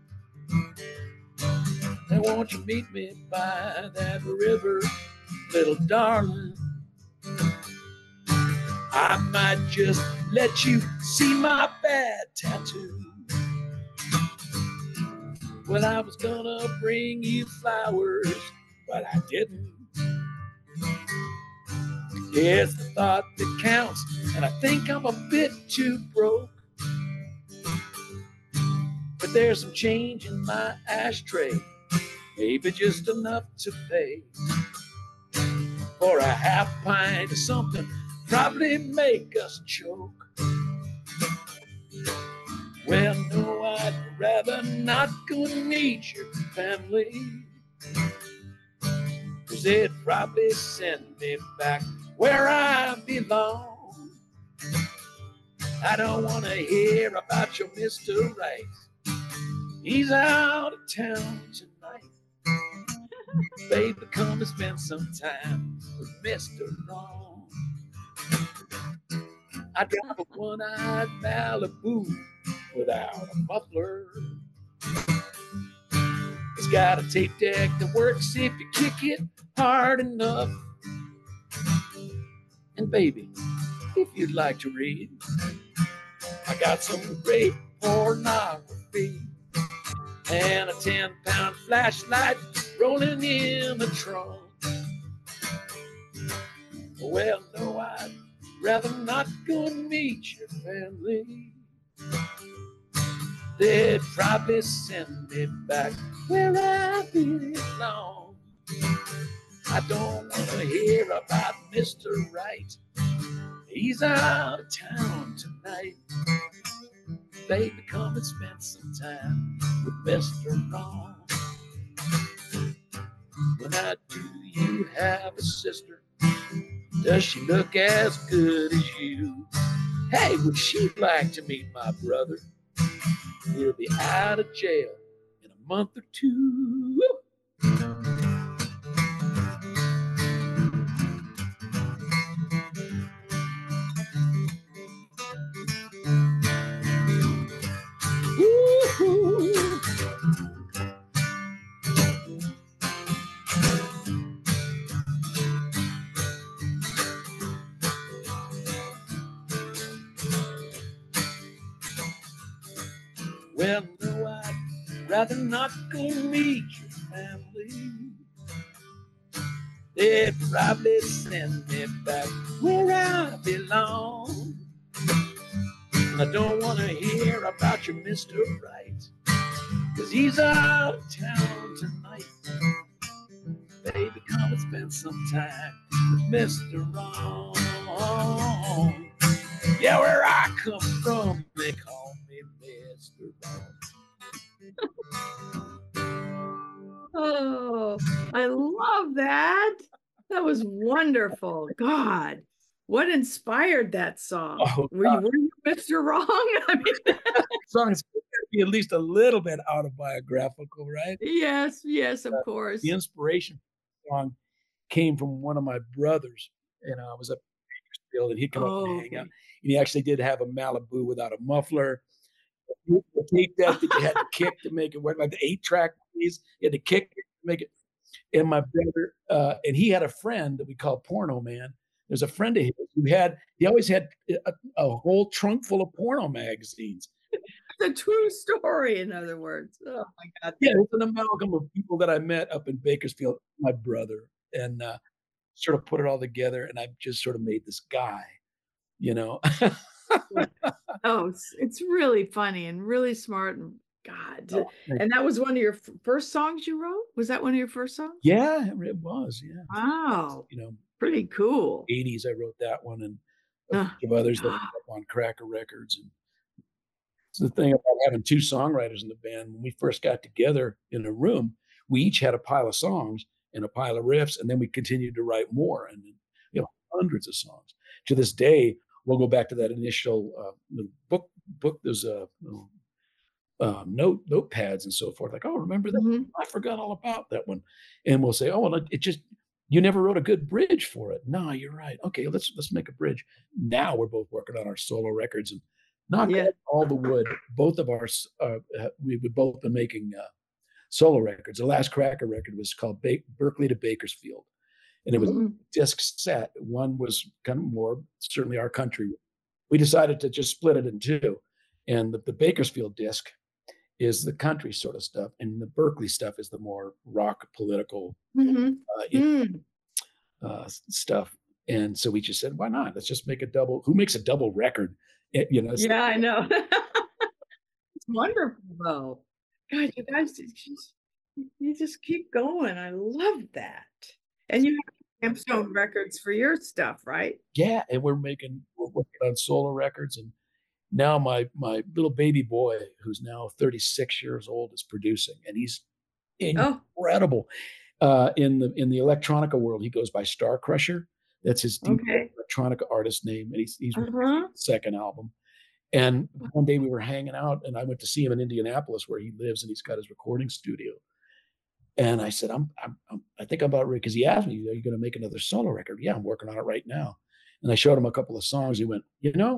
Speaker 5: And won't you meet me by that river, little darling? I might just let you see my bad tattoo. Well, I was gonna bring you flowers, but I didn't. It's the thought that counts, and I think I'm a bit too broke. But there's some change in my ashtray, maybe just enough to pay for a half pint of something, probably make us choke. Well, no, I'd rather not go meet your family, 'cause they'd probably send me back where I belong. I don't want to hear about your Mr. Right. He's out of town tonight. Baby, come and spend some time with Mr. Wrong. I drive a one-eyed Malibu without a muffler. It's got a tape deck that works if you kick it hard enough. And baby, if you'd like to read, I got some great pornography and a 10-pound flashlight rolling in the trunk. Well, no, I'd rather not go and meet your family. They'd probably send me back where I belong. I don't want to hear about Mr. Right. He's out of town tonight. Baby, come and spend some time with Mr. Wrong. Well, now, do you have a sister? Does she look as good as you? Hey, would she like to meet my brother? He'll be out of jail in a month or two. Woo-hoo. Well, no, I'd rather not go meet your family. They'd probably send me back where I belong. I don't want to hear about your Mr. Right, 'cause he's out of town tonight. Baby, come and spend some time with Mr. Wrong. Yeah, where I come from, they call me Mr. Wrong.
Speaker 3: Oh, I love that. That was wonderful. God, what inspired that song?
Speaker 5: Oh,
Speaker 3: Were you Mr. Wrong? I mean,
Speaker 5: Songs gotta be at least a little bit autobiographical, right?
Speaker 3: yes, of
Speaker 5: Uh,
Speaker 3: course.
Speaker 5: the inspiration for the song came from one of my brothers. I was up in Bakersfield, and he'd come up and
Speaker 3: Oh,
Speaker 5: hang out.
Speaker 3: okay.
Speaker 5: And he actually did have a Malibu without a muffler. The tape deck that you had to kick to make it work, like the 8-track piece, you had to kick it to make it. And my brother, and he had a friend that we call Porno Man. There's a friend of his he always had a whole trunk full of porno magazines.
Speaker 3: It's a true story, in other words. Oh my God.
Speaker 5: Yeah, it's an amalgam of people that I met up in Bakersfield, my brother, and sort of put it all together, and I've just sort of made this guy, you know?
Speaker 3: Oh, it's really funny and really smart and God.
Speaker 5: Oh, thank
Speaker 3: And that was one of your first songs you wrote? Was that one of your first songs?
Speaker 5: Yeah, it was, yeah.
Speaker 3: Wow,
Speaker 5: You know,
Speaker 3: pretty cool.
Speaker 5: 80s, I wrote that one and a
Speaker 3: Uh,
Speaker 5: bunch of others that ended up on Cracker Records, and it's the thing about having 2 songwriters in the band. When we first got together in a room, we each had a pile of songs and a pile of riffs, and then we continued to write more, and hundreds of songs. To this day, we'll go back to that initial little book. There's a notepads and so forth. Like, oh, remember that?
Speaker 3: mhm.
Speaker 5: I forgot all about that one. And we'll say, oh, well, it just you never wrote a good bridge for it. No, you're right. Okay, let's make a bridge. Now we're both working on our solo records and knock
Speaker 3: Yeah.
Speaker 5: on all the wood. Both of ours, we would both been making solo records. The last Cracker record was called Berkeley to Bakersfield, and it was
Speaker 3: Mhm.
Speaker 5: disc set. One was kind of more certainly our country. We decided to just split it in two, and the Bakersfield disc is the country sort of stuff, and the Berkeley stuff is the more rock, political
Speaker 3: Mhm. Mm.
Speaker 5: stuff. And so we just said, why not? Let's just make a double. Who makes a double record?
Speaker 3: Yeah, I know. It's wonderful though. God, you guys you just keep going. I love that. And you have Gemstone Records for your stuff, right?
Speaker 5: Yeah, and we're working on solo records, and now my little baby boy, who's now 36 years old, is producing, and he's
Speaker 3: Oh,
Speaker 5: incredible. In the electronica world, he goes by Star Crusher. That's his
Speaker 3: okay.
Speaker 5: electronica artist name, and he's
Speaker 3: Uh-huh.
Speaker 5: second album. And one day we were hanging out, and I went to see him in Indianapolis, where he lives, and he's got his recording studio. And I said, I think I'm about ready, because he asked me, are you going to make another solo record? Yeah, I'm working on it right now. And I showed him a couple of songs. He went,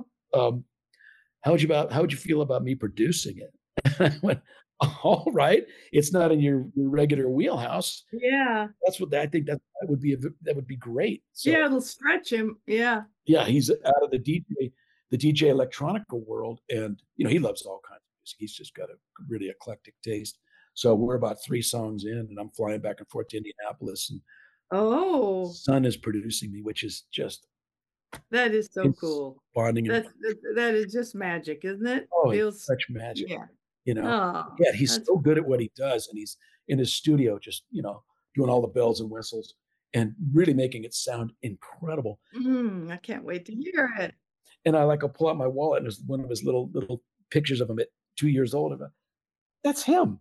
Speaker 5: how would you feel about me producing it? I went, all right. It's not in your regular wheelhouse.
Speaker 3: Yeah.
Speaker 5: That's what I think that would be great. So
Speaker 3: Yeah, it'll stretch him. Yeah.
Speaker 5: yeah, he's out of the DJ electronica world, and he loves all kinds of music. He's just got a really eclectic taste. So we're about 3 songs in, and I'm flying back and forth to Indianapolis, and
Speaker 3: Oh,
Speaker 5: son is producing me, which is just
Speaker 3: that is so
Speaker 5: it's
Speaker 3: cool.
Speaker 5: bonding.
Speaker 3: That is just magic, isn't it?
Speaker 5: Oh, it's
Speaker 3: Feels
Speaker 5: such magic.
Speaker 3: yeah.
Speaker 5: Yeah,
Speaker 3: Oh,
Speaker 5: he's
Speaker 3: that's
Speaker 5: so good at what he does, and he's in his studio just, doing all the bells and whistles and really making it sound incredible.
Speaker 3: I can't wait to hear it.
Speaker 5: And I'll pull out my wallet, and there's one of his little pictures of him at 2 years old. And that's him.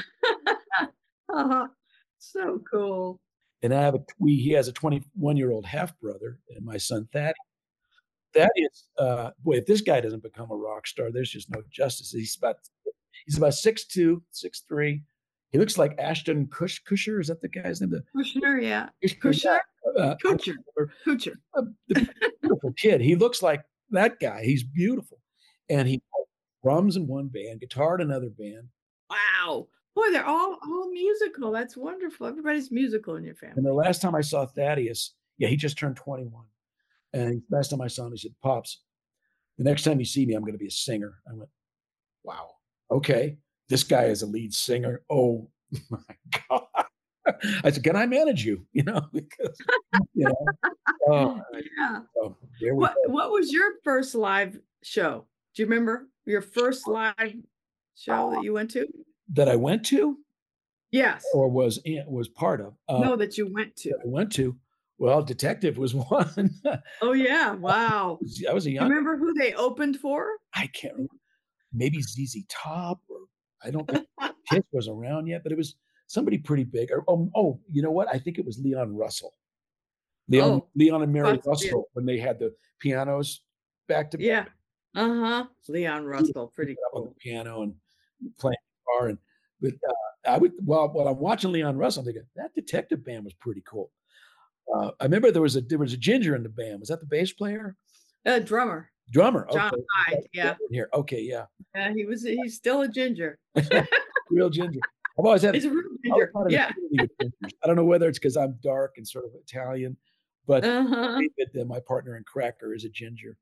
Speaker 3: Uh-huh. So cool.
Speaker 5: And he has a 21-year-old half brother, and my son Thaddeus, boy, if this guy doesn't become a rock star, there's just no justice. He's about 6'2", 6'3". He looks like Ashton Kutcher. Is that the guy's name?
Speaker 3: Kushner, yeah.
Speaker 5: Kushner,
Speaker 3: Kutcher. Kutcher.
Speaker 5: the beautiful kid. He looks like that guy. He's beautiful, and he drums in one band, guitar in another band.
Speaker 3: Wow. Boy, they're all musical. That's wonderful. Everybody's musical in your
Speaker 5: And
Speaker 3: family.
Speaker 5: the last time I saw Thaddeus, he just turned 21. And last time I saw him, he said, "Pops, the next time you see me, I'm going to be a singer." I went, "Wow, okay. This guy is a lead singer. Oh my God." I said, "Can I manage you?" Because, oh,
Speaker 3: Yeah.
Speaker 5: so there we go.
Speaker 3: What was your first live show? Do you remember your first live show that you went to?
Speaker 5: That I went to
Speaker 3: Yes.
Speaker 5: or was part of.
Speaker 3: No, that you went to.
Speaker 5: That I went to. Well, Detective was one.
Speaker 3: Oh yeah. Wow.
Speaker 5: I was a
Speaker 3: Do you
Speaker 5: young.
Speaker 3: remember who they opened for?
Speaker 5: I can't remember. Maybe ZZ Top, or I don't think Kiss was around yet, but it was somebody pretty big. Or you know what? I think it was Leon Russell. Leon and Mary
Speaker 3: Russell, yeah.
Speaker 5: Russell, when they had the pianos back to back.
Speaker 3: Yeah. Leon Russell, pretty
Speaker 5: On the
Speaker 3: cool.
Speaker 5: piano and playing guitar, and but I would while I'm watching Leon Russell, I'm thinking that detective band was pretty cool. I remember there was a ginger in the band. Was that the bass player?
Speaker 3: Drummer,
Speaker 5: Drummer.
Speaker 3: John
Speaker 5: Okay.
Speaker 3: Hyde. Yeah.
Speaker 5: Here. Okay. Yeah.
Speaker 3: He's still a ginger.
Speaker 5: Real ginger. I've always had.
Speaker 3: He's a real
Speaker 5: I always
Speaker 3: ginger.
Speaker 5: had an
Speaker 3: Yeah.
Speaker 5: affinity with gingers. I don't know whether it's because I'm dark and sort of Italian, but
Speaker 3: Uh-huh.
Speaker 5: David, my partner in Cracker, is a ginger.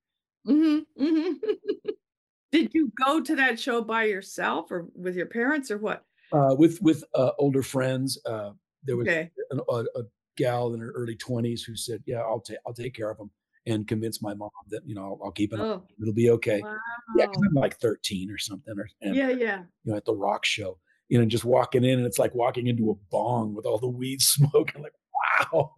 Speaker 3: Did you go to that show by yourself or with your parents or what?
Speaker 5: With older friends. There was
Speaker 3: Okay.
Speaker 5: a gal in her early 20s who said, "Yeah, I'll take care of them," and convinced my mom that I'll keep it up.
Speaker 3: Oh,
Speaker 5: It'll be okay. Yeah, because
Speaker 3: wow.
Speaker 5: I'm like 13 or something, and
Speaker 3: Yeah.
Speaker 5: at the rock show, just walking in, and it's like walking into a bong with all the weed smoke. I'm like, wow,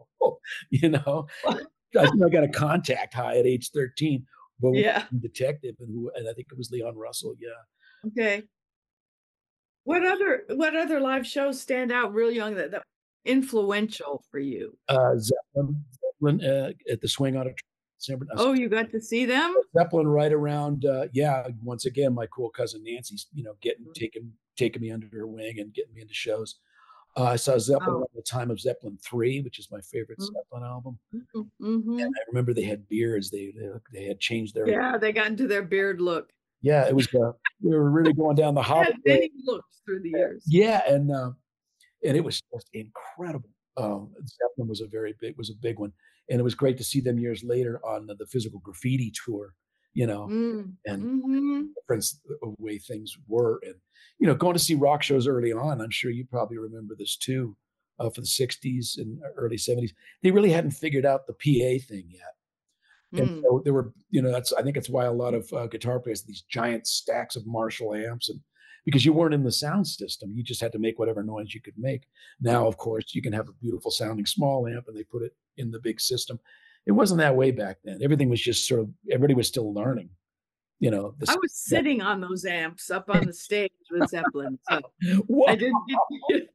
Speaker 5: I got a contact high at age 13, but
Speaker 3: Yeah.
Speaker 5: detective, and I think it was Leon Russell. Yeah.
Speaker 3: Okay. What other live shows stand out real young that influential for you?
Speaker 5: Zeppelin at the Swing Auditorium.
Speaker 3: Oh, you got to see them?
Speaker 5: Zeppelin right around. Once again, my cool cousin Nancy's, taking me under her wing and getting me into shows. I saw Zeppelin at the time of Zeppelin 3, which is my favorite Zeppelin album. And I remember they had beards. They had changed their.
Speaker 3: Yeah, they got into their beard look.
Speaker 5: Yeah, it was. We were really going down the
Speaker 3: They
Speaker 5: Hobbit
Speaker 3: had
Speaker 5: way.
Speaker 3: many looks through the years.
Speaker 5: Yeah, and it was just incredible. Zeppelin was a big one, and it was great to see them years later on the Physical Graffiti tour. And difference the way things were, and going to see rock shows early on. I'm sure you probably remember this too, for the '60s and early '70s. They really hadn't figured out the PA thing yet. And so there were, I think it's why a lot of guitar players had these giant stacks of Marshall amps, and because you weren't in the sound system, you just had to make whatever noise you could make. Now, of course, you can have a beautiful sounding small amp, and they put it in the big system. It wasn't that way back then. Everything was just everybody was still learning.
Speaker 3: I was sitting on those amps up on the stage with Zeppelin, so I didn't get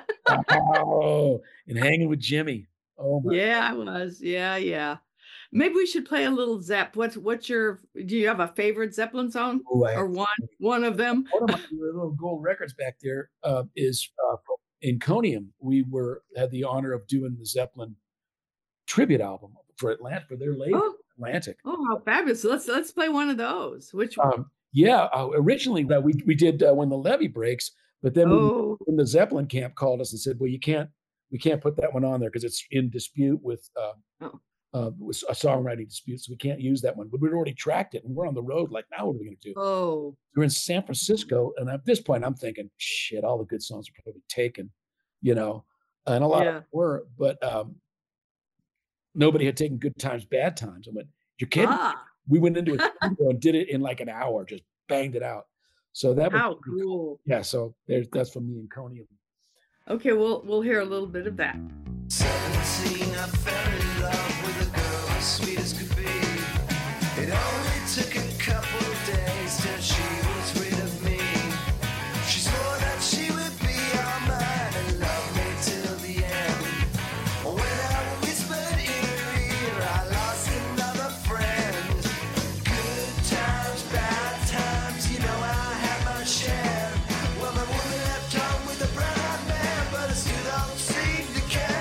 Speaker 5: Wow. And hanging with Jimmy. Oh my.
Speaker 3: Yeah, I was. Yeah. Maybe we should play a little Zepp. Do you have a favorite Zeppelin song?
Speaker 5: Oh,
Speaker 3: Or one of them?
Speaker 5: One of my little gold records back there is in Inconium. We had the honor of doing the Zeppelin tribute album for their label, Atlantic.
Speaker 3: Oh, how fabulous. Let's play one of those. Which one?
Speaker 5: Originally we did When the Levee Breaks, but then when the Zeppelin camp called us and said, well, we can't put that one on there because it's in dispute with a songwriting dispute, so we can't use that one. But we'd already tracked it, and we're on the road. Like, now what are we going to do?
Speaker 3: Oh,
Speaker 5: we're in San Francisco, and at this point, I'm thinking, shit, all the good songs are probably taken, and a lot of them were, but nobody had taken Good Times, Bad Times. I went, you're kidding? We went into a studio and did it in like an hour, just banged it out. So that was
Speaker 3: cool.
Speaker 5: Yeah, so that's from me and Inconium.
Speaker 3: Okay, we'll hear a little bit of that.
Speaker 4: 17, I fell in love with a girl as sweet as could be. It only took a couple of days till she was rid of me. She swore that she would be all mine and love me till the end. When I whispered in her ear, I lost another friend. Good times, bad times, I had my share. Well, my woman left home with a brown-eyed man, but I still don't seem to care.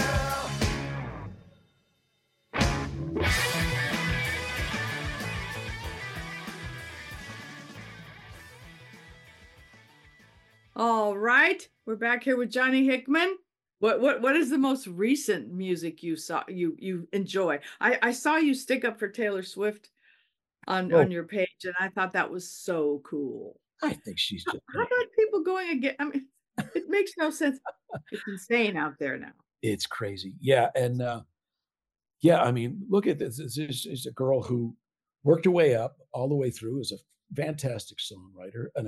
Speaker 3: All right, we're back here with Johnny Hickman. What is the most recent music you enjoy? I saw you stick up for Taylor Swift on your page, and I thought that was so cool.
Speaker 5: I think she's just.
Speaker 3: How about people going again? I mean, it makes no sense. It's insane out there now.
Speaker 5: It's crazy, yeah, and I mean, look at this. This is a girl who worked her way up all the way through, is a fantastic songwriter and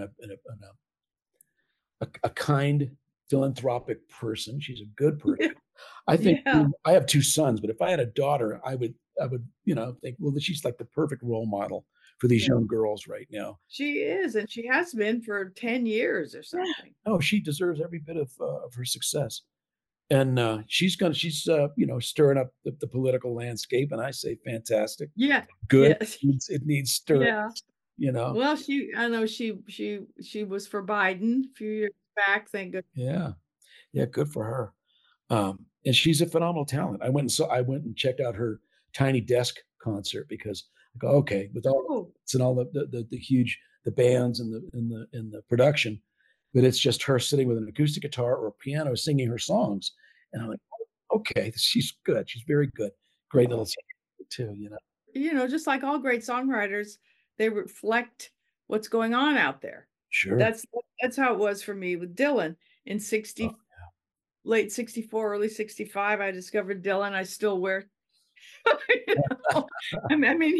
Speaker 5: a kind, philanthropic person. She's a good person. I think I have two sons, but if I had a daughter, I would think, well, she's like the perfect role model for these young girls right now.
Speaker 3: She is, and she has been for 10 years or something.
Speaker 5: Oh, she deserves every bit of her success. And she's stirring up the political landscape, and I say fantastic,
Speaker 3: Yeah.
Speaker 5: good.
Speaker 3: Yes.
Speaker 5: It needs stirring.
Speaker 3: Yeah. Well, I know she was for Biden a few years back. Thank goodness.
Speaker 5: Yeah, good for her. And she's a phenomenal talent. I went and checked out her Tiny Desk concert because I go, okay, with all and all the huge the bands and the production, but it's just her sitting with an acoustic guitar or a piano singing her songs. And I'm like, okay, she's good. She's very good. Great little singer too.
Speaker 3: Just like all great songwriters, they reflect what's going on out there.
Speaker 5: Sure.
Speaker 3: That's how it was for me with Dylan in late 64, early 65. I discovered Dylan. I still wear. I mean,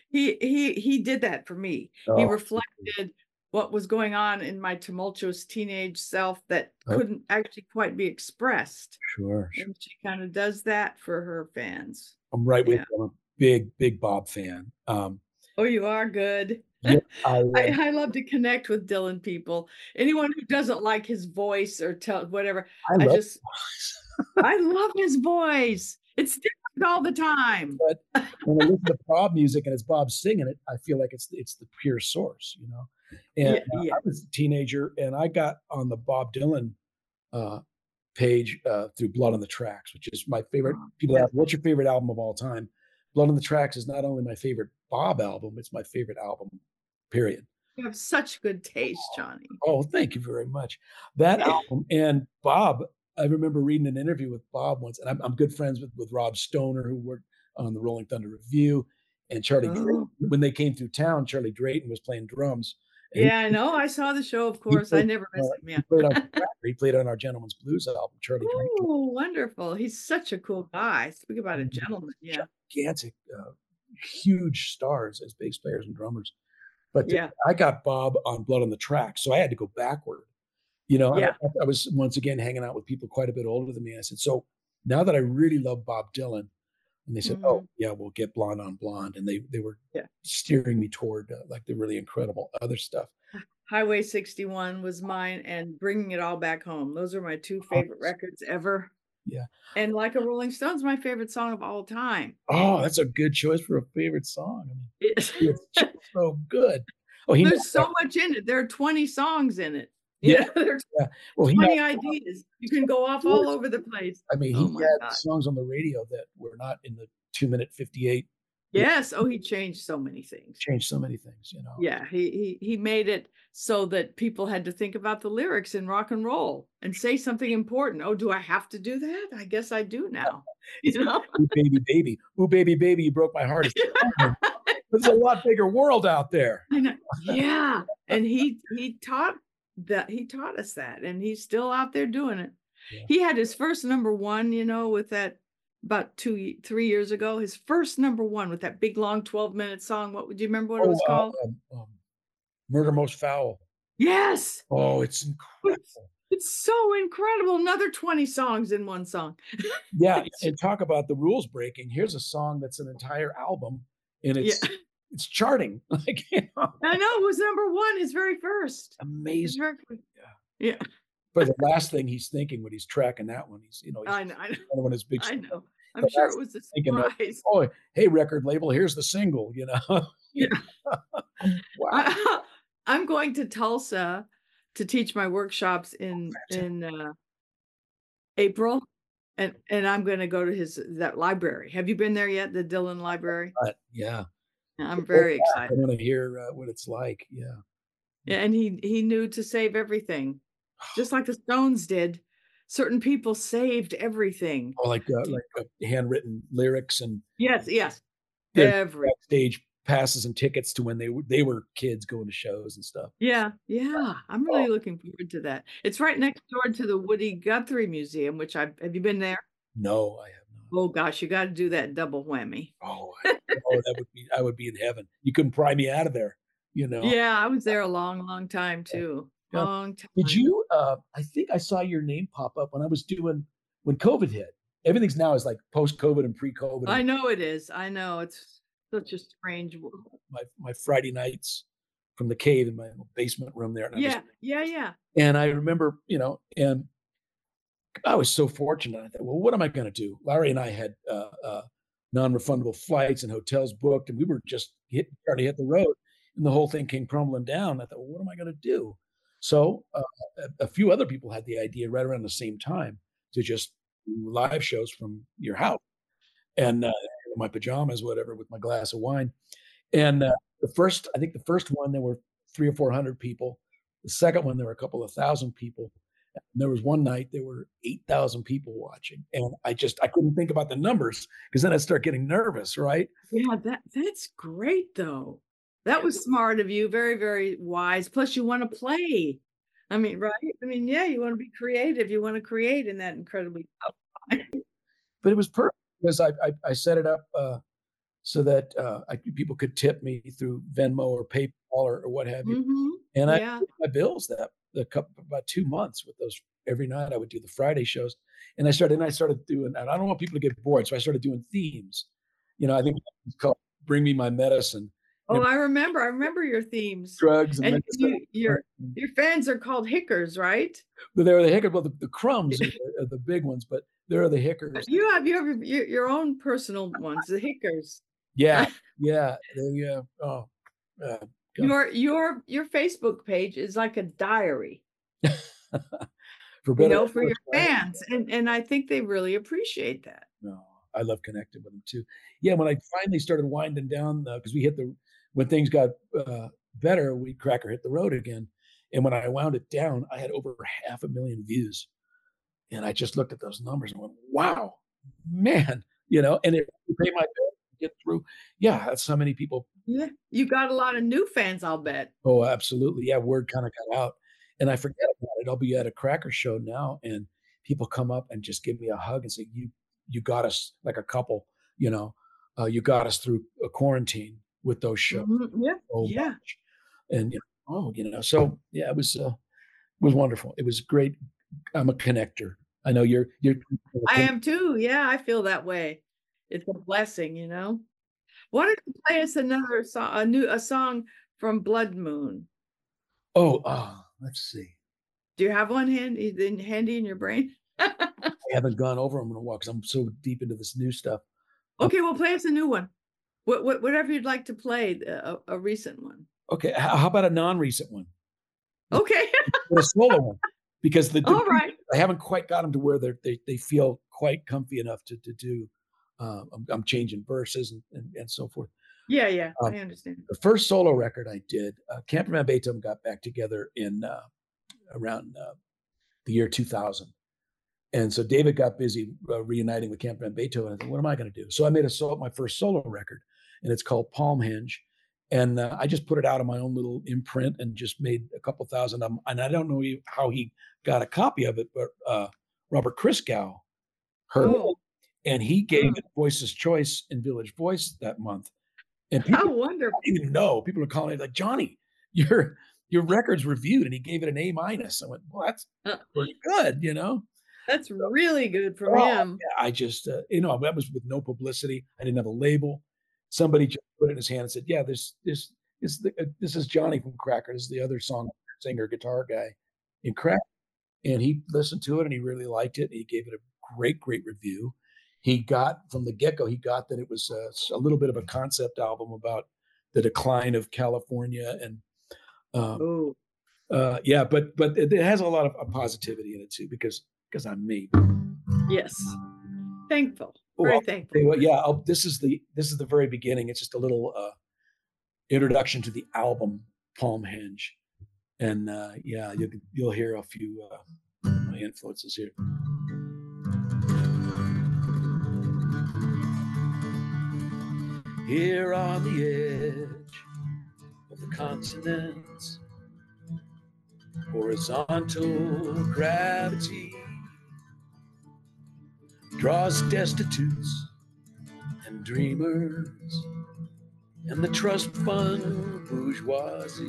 Speaker 3: he did that for me. He reflected what was going on in my tumultuous teenage self that couldn't actually quite be expressed.
Speaker 5: Sure.
Speaker 3: And she kind of does that for her fans.
Speaker 5: I'm right with you. I'm a big Bob fan.
Speaker 3: Oh, you are good.
Speaker 5: Yeah,
Speaker 3: I love to connect with Dylan people. Anyone who doesn't like his voice or whatever, I love his voice. It's different all the time.
Speaker 5: But when I listen to Bob music and it's Bob singing it, I feel like it's the pure source, And I was a teenager, and I got on the Bob Dylan page through Blood on the Tracks, which is my favorite. People ask, what's your favorite album of all time? Blood on the Tracks is not only my favorite Bob album, it's my favorite album, period.
Speaker 3: You have such good taste, Johnny.
Speaker 5: Oh, thank you very much. That album and Bob, I remember reading an interview with Bob once, and I'm good friends with Rob Stoner, who worked on the Rolling Thunder Review, and Charlie Drayton. When they came through town, Charlie Drayton was playing drums.
Speaker 3: Yeah, I know. I saw the show, of course. I never missed him. Yeah.
Speaker 5: He played on our Gentleman's Blues album, Charlie Drayton.
Speaker 3: Oh, wonderful. He's such a cool guy. Speak about a gentleman. Yeah.
Speaker 5: Gigantic, huge stars as bass players and drummers. But I got Bob on Blood on the Tracks, so I had to go backward. I was once again hanging out with people quite a bit older than me. I said, so now that I really love Bob Dylan, and they said, oh, yeah, we'll get Blonde on Blonde. And they were steering me toward like the really incredible other stuff.
Speaker 3: Highway 61 was mine, and Bringing It All Back Home. Those are my two favorite records ever.
Speaker 5: Yeah.
Speaker 3: And Like a Rolling Stone's my favorite song of all time.
Speaker 5: Oh, that's a good choice for a favorite song. I mean, it's so good. Oh,
Speaker 3: there's so much in it. There are 20 songs in it. There's
Speaker 5: well,
Speaker 3: 20 ideas. You can go off all over the place.
Speaker 5: I mean, he had songs on the radio that were not in the 2-minute 58.
Speaker 3: Yes. Oh, he changed so many things.
Speaker 5: Yeah,
Speaker 3: he made it so that people had to think about the lyrics in rock and roll and say something important. Oh, do I have to do that? I guess I do now.
Speaker 5: Ooh, baby, baby. Ooh, baby, baby, you broke my heart. There's a lot bigger world out there.
Speaker 3: I know. Yeah. And he taught us that, and he's still out there doing it. He had his first number one, with that about 2-3 years ago, his first number one with that big long 12-minute song. What would you remember what it was called?
Speaker 5: Murder Most Foul.
Speaker 3: Yes.
Speaker 5: Oh, it's incredible.
Speaker 3: It's so incredible. Another 20 songs in one song.
Speaker 5: Yeah. And talk about the rules breaking. Here's a song that's an entire album, and it's charting. Like,
Speaker 3: I know, it was number one, his very first.
Speaker 5: Amazing.
Speaker 3: Yeah.
Speaker 5: But the last thing he's thinking when he's tracking that one, he's
Speaker 3: I know.
Speaker 5: one of his big.
Speaker 3: I know. I'm sure it was a surprise.
Speaker 5: Oh, hey, record label, here's the single.
Speaker 3: Yeah.
Speaker 5: Wow.
Speaker 3: I'm going to Tulsa to teach my workshops in April, and I'm going to go to that library. Have you been there yet? The Dylan Library?
Speaker 5: Yeah.
Speaker 3: I'm very excited.
Speaker 5: I want to hear what it's like. Yeah.
Speaker 3: Yeah, and he knew to save everything, just like the Stones did. Certain people saved everything.
Speaker 5: Oh, like handwritten lyrics and
Speaker 3: yes, every
Speaker 5: stage passes and tickets to when they were kids going to shows and stuff.
Speaker 3: Yeah. I'm really looking forward to that. It's right next door to the Woody Guthrie Museum, which have you been there?
Speaker 5: No, I have not.
Speaker 3: Oh gosh, you got to do that double whammy.
Speaker 5: I would be in heaven. You couldn't pry me out of there.
Speaker 3: Yeah, I was there a long time too.
Speaker 5: Yeah.
Speaker 3: Long time.
Speaker 5: Did you? I think I saw your name pop up when COVID hit. Everything's now is like post-COVID and pre-COVID.
Speaker 3: I know it is. I know it's such a strange world.
Speaker 5: My Friday nights from the cave in my basement room there. And
Speaker 3: yeah.
Speaker 5: And I remember, and I was so fortunate. I thought, well, what am I going to do? Larry and I had non-refundable flights and hotels booked, and we were just starting to hit the road, and the whole thing came crumbling down. I thought, well, what am I going to do? So a few other people had the idea right around the same time to just do live shows from your house, and my pajamas, whatever, with my glass of wine. And I think the first one, there were 300 or 400 people. The second one, there were a couple of thousand people. And there was one night there were 8,000 people watching, and I couldn't think about the numbers because then I'd start getting nervous, right?
Speaker 3: Yeah, that's great though. That was smart of you. Very, very wise. Plus, you want to play. I mean, right? I mean, yeah, you want to be creative. You want to create in that incredibly tough time.
Speaker 5: But it was perfect because I set it up so that people could tip me through Venmo or PayPal or what have you, and I paid my bills about 2 months with those. Every night I would do the Friday shows, and I started doing. And I don't want people to get bored, so I started doing themes. I think it's called "Bring Me My Medicine."
Speaker 3: Oh, I remember your themes.
Speaker 5: Drugs
Speaker 3: and your fans are called Hickers, right?
Speaker 5: But they're the Hickers. Well, the Crumbs are the big ones, but they're the Hickers.
Speaker 3: You have your own personal ones, the Hickers.
Speaker 5: Yeah.
Speaker 3: Your Facebook page is like a diary.
Speaker 5: For
Speaker 3: your fans, and I think they really appreciate that.
Speaker 5: No, I love connecting with them too. Yeah, when I finally started winding down, because when things got better, Cracker hit the road again, and when I wound it down, I had over 500,000 views, and I just looked at those numbers and went, "Wow, man!" And it paid my bill to get through. Yeah, that's how many people.
Speaker 3: Yeah, you got a lot of new fans, I'll bet.
Speaker 5: Oh, absolutely. Yeah, word kind of got out. And I forget about it. I'll be at a Cracker show now, and people come up and just give me a hug and say, "You got us," like a couple, "You got us through a quarantine with those shows."
Speaker 3: Yeah,
Speaker 5: Much. And so yeah, it was wonderful. It was great. I'm a connector. I know you're.
Speaker 3: I am too. Yeah, I feel that way. It's a blessing, Why don't you play us another song, a song from Blood Moon?
Speaker 5: Let's see.
Speaker 3: Do you have one handy in your brain?
Speaker 5: I haven't gone over them in a while because I'm so deep into this new stuff.
Speaker 3: Okay, well, play us a new one. Whatever you'd like to play, a recent one.
Speaker 5: Okay, how about a non-recent one?
Speaker 3: Okay.
Speaker 5: A solo one, because
Speaker 3: all right.
Speaker 5: I haven't quite got them to where they feel quite comfy enough to do. I'm changing verses and so forth.
Speaker 3: Yeah, I understand.
Speaker 5: The first solo record I did, Camperman Beethoven got back together in around the year 2000. And so David got busy reuniting with Camperman Beethoven. I thought, what am I going to do? So I made my first solo record, and it's called Palmhenge. And I just put it out on my own little imprint and just made a couple thousand of them. And I don't know how he got a copy of it, but Robert Christgau heard it, and he gave it Voice's Choice in Village Voice that month. And
Speaker 3: how wonderful!
Speaker 5: I didn't even know. People were calling me like, "Johnny, your record's reviewed," and he gave it an A-. I went, "Well, that's pretty good,
Speaker 3: That's really good for him.
Speaker 5: Yeah, I just, that was with no publicity. I didn't have a label. Somebody just put it in his hand and said, "Yeah, this is Johnny from Cracker. This is the other singer, guitar guy in Cracker." And he listened to it and he really liked it. And he gave it a great, great review. He got from the get-go, that it was a little bit of a concept album about the decline of California, and but it has a lot of positivity in it too, because I'm me.
Speaker 3: Yes, thankful, very thankful.
Speaker 5: Well, yeah, this is the very beginning. It's just a little introduction to the album Palmhenge, and you'll hear a few my influences here. Here on the edge of the continents, horizontal gravity draws destitutes and dreamers and the trust fund bourgeoisie.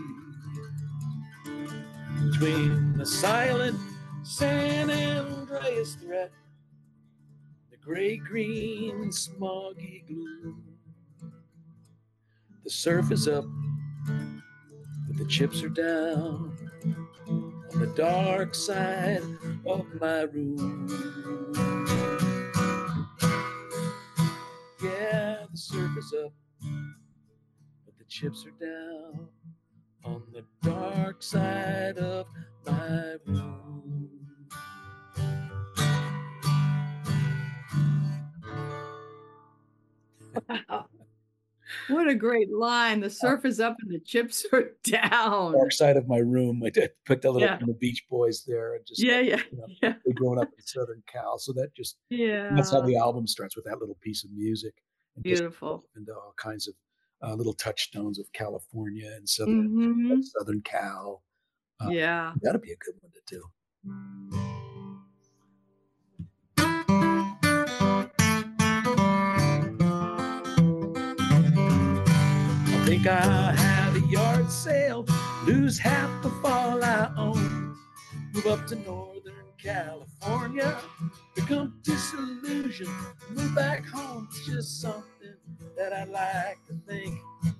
Speaker 5: Between the silent San Andreas threat, the gray-green smoggy gloom, the surf is up, but the chips are down on the dark side of my room. Yeah, the surf is up, but the chips are down on the dark side of my room.
Speaker 3: Wow. What a great line. The surf is up and the chips are down.
Speaker 5: Dark side of my room. I did put the little
Speaker 3: Yeah.
Speaker 5: kind of Beach Boys there, and just
Speaker 3: Yeah,
Speaker 5: you
Speaker 3: yeah,
Speaker 5: know,
Speaker 3: yeah,
Speaker 5: they growing up in Southern Cal, so that just that's how
Speaker 3: yeah.
Speaker 5: the album starts, with that little piece of music, and just
Speaker 3: Beautiful.
Speaker 5: into all kinds of little touchstones of California and
Speaker 3: Hmm.
Speaker 5: Southern Cal.
Speaker 3: Yeah.
Speaker 5: That'd be a good one to do. I think I have a yard sale, lose half the fall I own, move up to Northern California, become disillusioned, move back home. It's just something that I like to think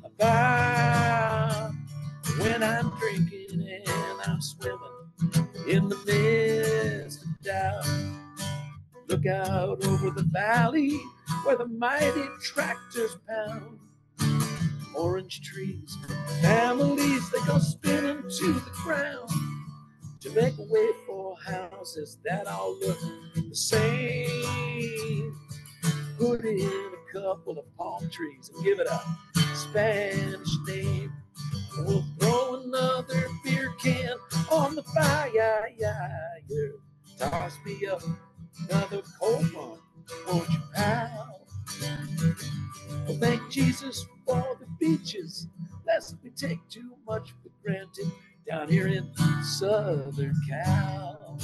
Speaker 5: about when I'm drinking and I'm swimming in the mist of doubt. Look out over the valley where the mighty tractors pound. Orange trees, families, they go spinning to the ground to make way for houses that all look the same. Put in a couple of palm trees and give it a Spanish name. We'll throw another beer can on the fire. Toss me up another cold one, won't you, pal? Well, thank Jesus for the beaches, lest we take too much for granted down here in Southern Cal.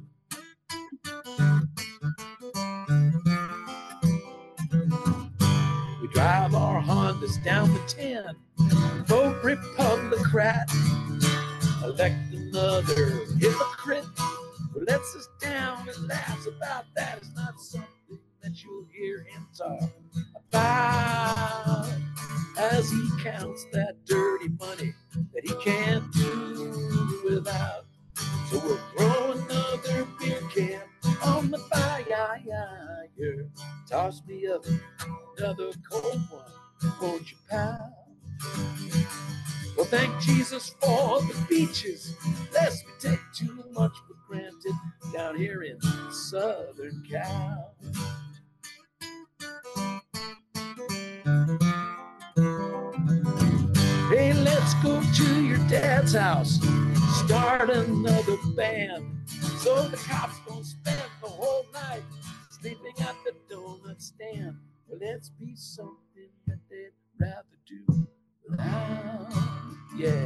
Speaker 5: We drive our Hondas down the 10, vote Republican, elect another hypocrite who lets us down and laughs about that. It's not something that you'll hear him talk about as he counts that dirty money that he can't do without. So we'll throw another beer can on the fire. Toss me up another cold one, won't you, pal? Well, thank Jesus for the beaches, lest we take too much for granted down here in Southern Cal. Hey, let's go to your dad's house, start another band, so the cops don't spend the whole night sleeping at the donut stand. Well, let's be something that they'd rather do without. Yeah.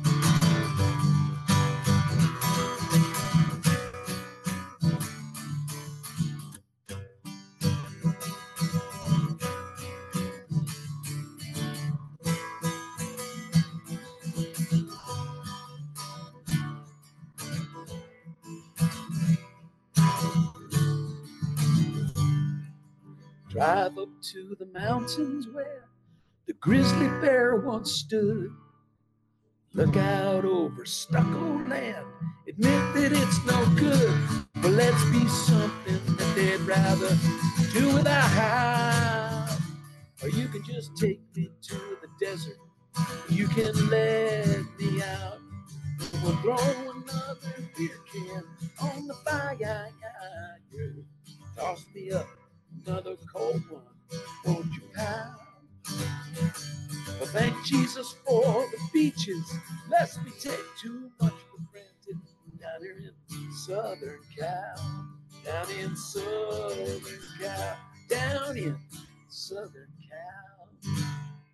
Speaker 5: Drive up to the mountains where the grizzly bear once stood. Look out over stucco land, admit that it's no good, but let's be something that they'd rather do without. Or you can just take me to the desert, you can let me out. We'll throw another beer can on the fire. Toss me up another cold one, won't you, pal? Well, thank Jesus for the beaches, lest we take too much for granted down here in Southern Cal. Down in Southern Cal. Down in Southern Cal.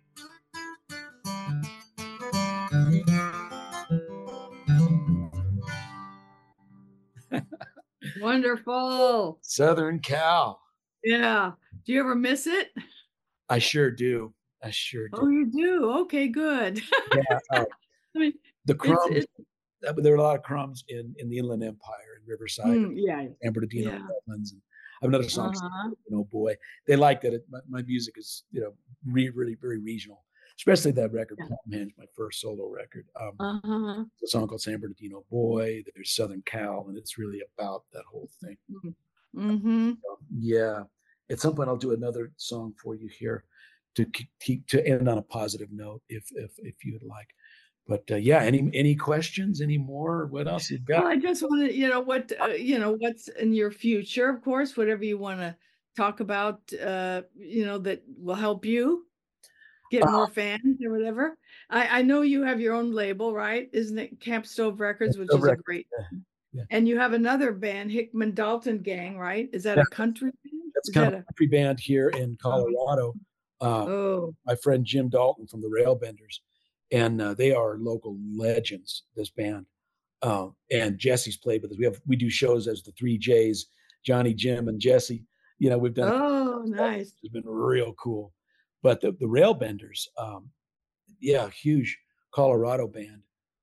Speaker 3: Wonderful.
Speaker 5: Southern Cal.
Speaker 3: Yeah. Do you ever miss it?
Speaker 5: I sure do. I sure do.
Speaker 3: Oh, you do? Okay, good.
Speaker 5: Yeah,
Speaker 3: I mean,
Speaker 5: the crumbs.
Speaker 3: it's
Speaker 5: There are a lot of crumbs in the Inland Empire and Riverside,
Speaker 3: yeah,
Speaker 5: San Bernardino,
Speaker 3: yeah.
Speaker 5: Redlands, and I have another song.
Speaker 3: Uh-huh.
Speaker 5: Oh boy, they like that. My music is really very regional. especially that record,
Speaker 3: Yeah.
Speaker 5: Palm Hinge, my first solo record.
Speaker 3: Uh-huh.
Speaker 5: It's a song called San Bernardino Boy. There's Southern Cal, and it's really about that whole thing.
Speaker 3: Mm-hmm.
Speaker 5: Yeah. At some point, I'll do another song for you here to keep to end on a positive note, if you'd like. But yeah, any questions? Any more? What else you
Speaker 3: Well,
Speaker 5: got?
Speaker 3: I just want to, what's in your future, of course, whatever you want to talk about, that will help you get more fans or whatever. I know you have your own label, right? Isn't it Camp Stove Records, which is a great.
Speaker 5: Yeah.
Speaker 3: And you have another band, Hickman Dalton Gang, right? Is that
Speaker 5: Yeah.
Speaker 3: a country band?
Speaker 5: That's
Speaker 3: Is
Speaker 5: kind
Speaker 3: that
Speaker 5: of a country band here in Colorado.
Speaker 3: Oh,
Speaker 5: My friend Jim Dalton from the Railbenders, and they are local legends, this band. And Jesse's played with us. We do shows as the 3 J's, Johnny, Jim, and Jesse. We've done
Speaker 3: oh, nice.
Speaker 5: It's been real cool. But the Railbenders, huge Colorado band.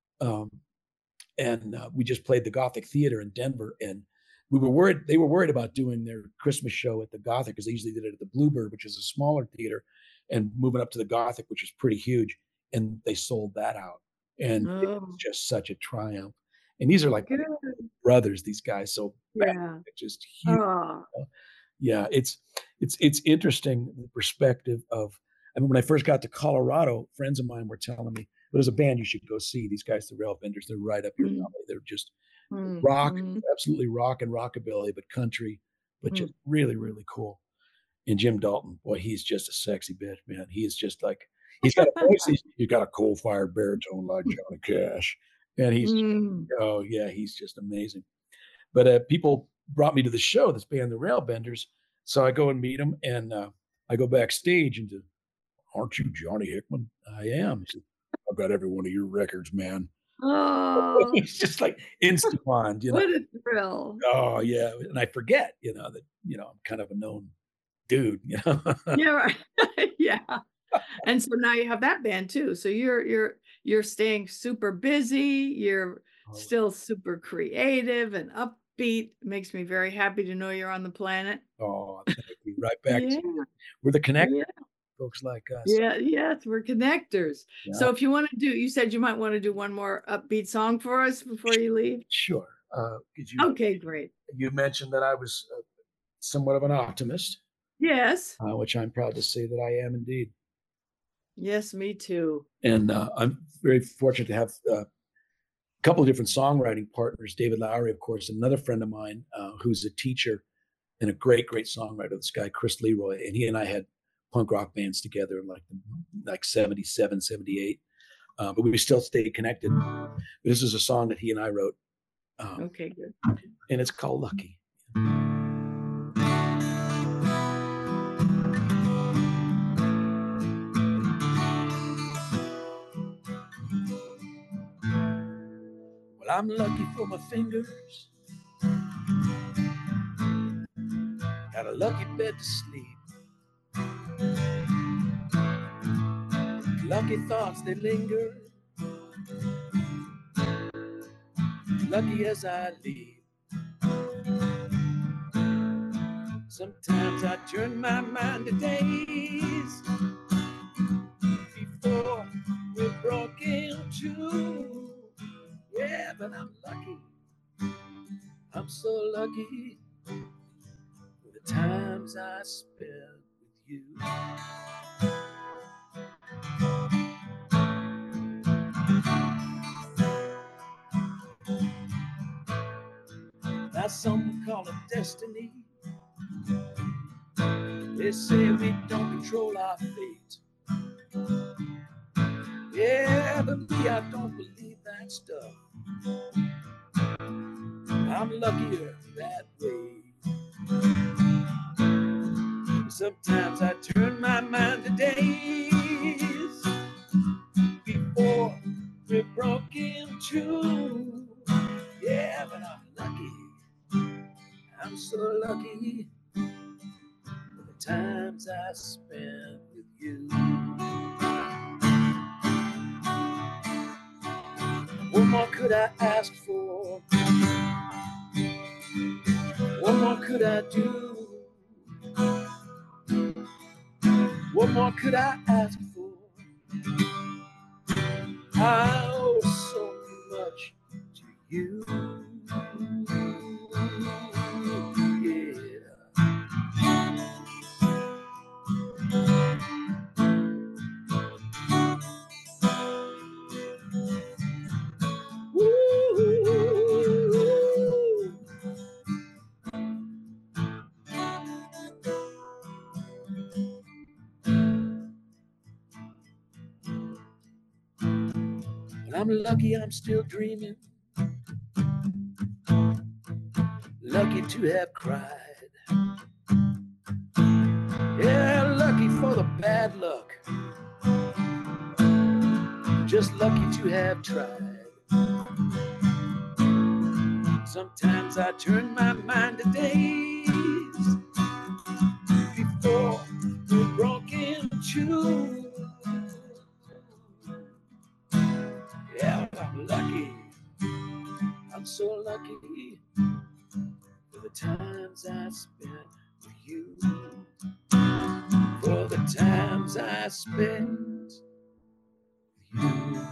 Speaker 5: And we just played the Gothic Theater in Denver, and they were worried about doing their Christmas show at the Gothic, because they usually did it at the Bluebird, which is a smaller theater, and moving up to the Gothic, which is pretty huge. And they sold that out. And it was just such a triumph. And these are like brothers, these guys. So
Speaker 3: Yeah.
Speaker 5: just huge.
Speaker 3: Oh,
Speaker 5: Yeah, it's interesting, the perspective of, I mean, when I first got to Colorado, friends of mine were telling me, there's a band you should go see. These guys, the Railbenders, they're right up your alley. They're just rock, absolutely rock and rockabilly, but country, but just really, really cool. And Jim Dalton, boy, he's just a sexy bitch, man. He is just like, he's got a voice. He's got a coal-fired baritone like Johnny Cash, and oh yeah, he's just amazing. But people brought me to the show, this band, the Railbenders. So I go and meet them, and I go backstage and aren't you Johnny Hickman? I am. He said, I've got every one of your records, man.
Speaker 3: Oh,
Speaker 5: He's just like insta-bond,
Speaker 3: what a thrill.
Speaker 5: Oh yeah, and I forget, that I'm kind of a known dude,
Speaker 3: Yeah, right. Yeah. And so now you have that band too. So you're staying super busy. You're still super creative and upbeat. It makes me very happy to know you're on the planet.
Speaker 5: Oh, thank you. Right back to you. We're the connectors, folks like us.
Speaker 3: Yeah, yes, we're connectors.
Speaker 5: Yeah.
Speaker 3: So if you want to you said you might want to do one more upbeat song for us before you leave?
Speaker 5: Sure.
Speaker 3: Okay, great.
Speaker 5: You mentioned that I was somewhat of an optimist.
Speaker 3: Yes.
Speaker 5: Which I'm proud to say that I am indeed.
Speaker 3: Yes, me too.
Speaker 5: And I'm very fortunate to have a couple of different songwriting partners. David Lowery, of course, another friend of mine who's a teacher and a great, great songwriter, this guy, Chris Leroy. And he and I had punk rock bands together in like 77, 78. But we still stayed connected. This is a song that he and I wrote.
Speaker 3: Okay, good.
Speaker 5: And it's called Lucky. Well, I'm lucky for my fingers. Got a lucky bed to sleep. Lucky thoughts, they linger. Lucky as I leave. Sometimes I turn my mind to days before we're broken too. Yeah, but I'm lucky. I'm so lucky for the times I spent with you. That's something called a destiny. They say we don't control our fate. Yeah, but me, I don't believe that stuff. I'm luckier that way. Sometimes I turn my mind to days before we're broken too. Yeah, but I'm lucky. I'm so lucky for the times I spent with you. What more could I ask for? What more could I do? What more could I ask for? I'm lucky I'm still dreaming. Lucky to have cried. Yeah, lucky for the bad luck. Just lucky to have tried. Sometimes I turn my mind to days before we're broken too. Yeah, I'm lucky. I'm so lucky for the times I spent with you. For the times I spent with you.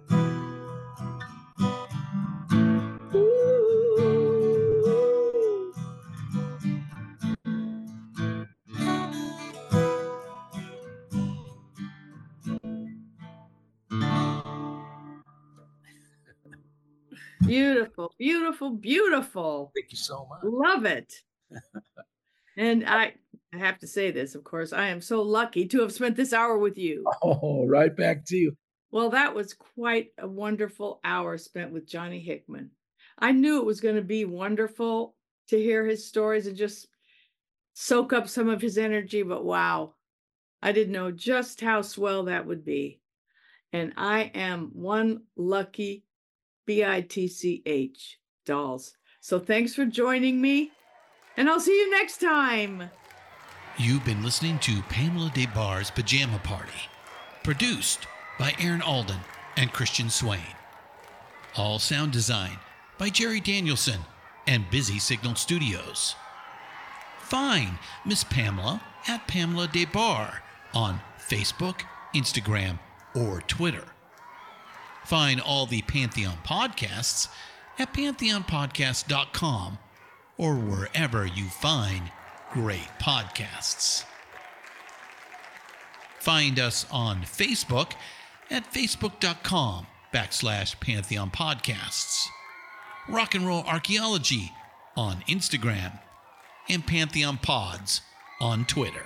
Speaker 3: Beautiful, beautiful, beautiful.
Speaker 5: Thank you so much.
Speaker 3: Love it. And I have to say this, of course, I am so lucky to have spent this hour with you.
Speaker 5: Oh, right back to you.
Speaker 3: Well, that was quite a wonderful hour spent with Johnny Hickman. I knew it was going to be wonderful to hear his stories and just soak up some of his energy, but wow, I didn't know just how swell that would be. And I am one lucky BITCH dolls. So thanks for joining me, and I'll see you next time.
Speaker 2: You've been listening to Pamela Des Barres' Pajama Party, produced by Aaron Alden and Christian Swain. All sound design by Jerry Danielson and Busy Signal Studios. Find Miss Pamela at Pamela Des Barres on Facebook, Instagram, or Twitter. Find all the Pantheon podcasts at pantheonpodcast.com or wherever you find great podcasts. Find us on Facebook at facebook.com/Pantheon Podcasts. Rock and Roll Archaeology on Instagram and Pantheon Pods on Twitter.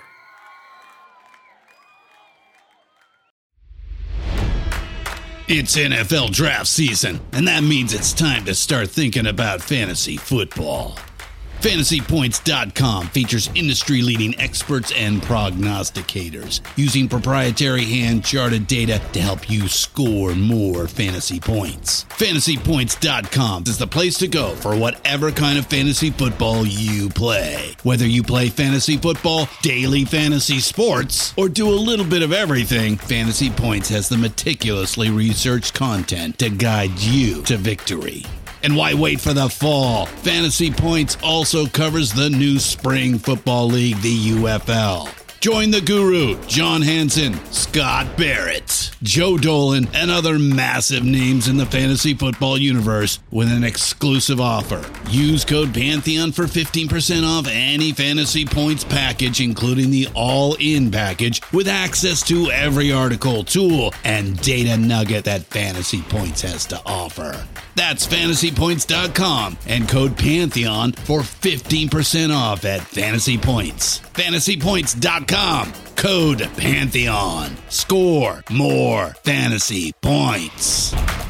Speaker 6: It's NFL draft season, and that means it's time to start thinking about fantasy football. FantasyPoints.com features industry-leading experts and prognosticators using proprietary hand-charted data to help you score more fantasy points. FantasyPoints.com is the place to go for whatever kind of fantasy football you play. Whether you play fantasy football, daily fantasy sports, or do a little bit of everything, Fantasy Points has the meticulously researched content to guide you to victory. And why wait for the fall? Fantasy Points also covers the new spring football league, the UFL. Join the guru, John Hansen, Scott Barrett, Joe Dolan, and other massive names in the fantasy football universe with an exclusive offer. Use code Pantheon for 15% off any Fantasy Points package, including the all-in package, with access to every article, tool, and data nugget that Fantasy Points has to offer. That's FantasyPoints.com and code Pantheon for 15% off at Fantasy Points. FantasyPoints.com, code Pantheon. Score more fantasy points.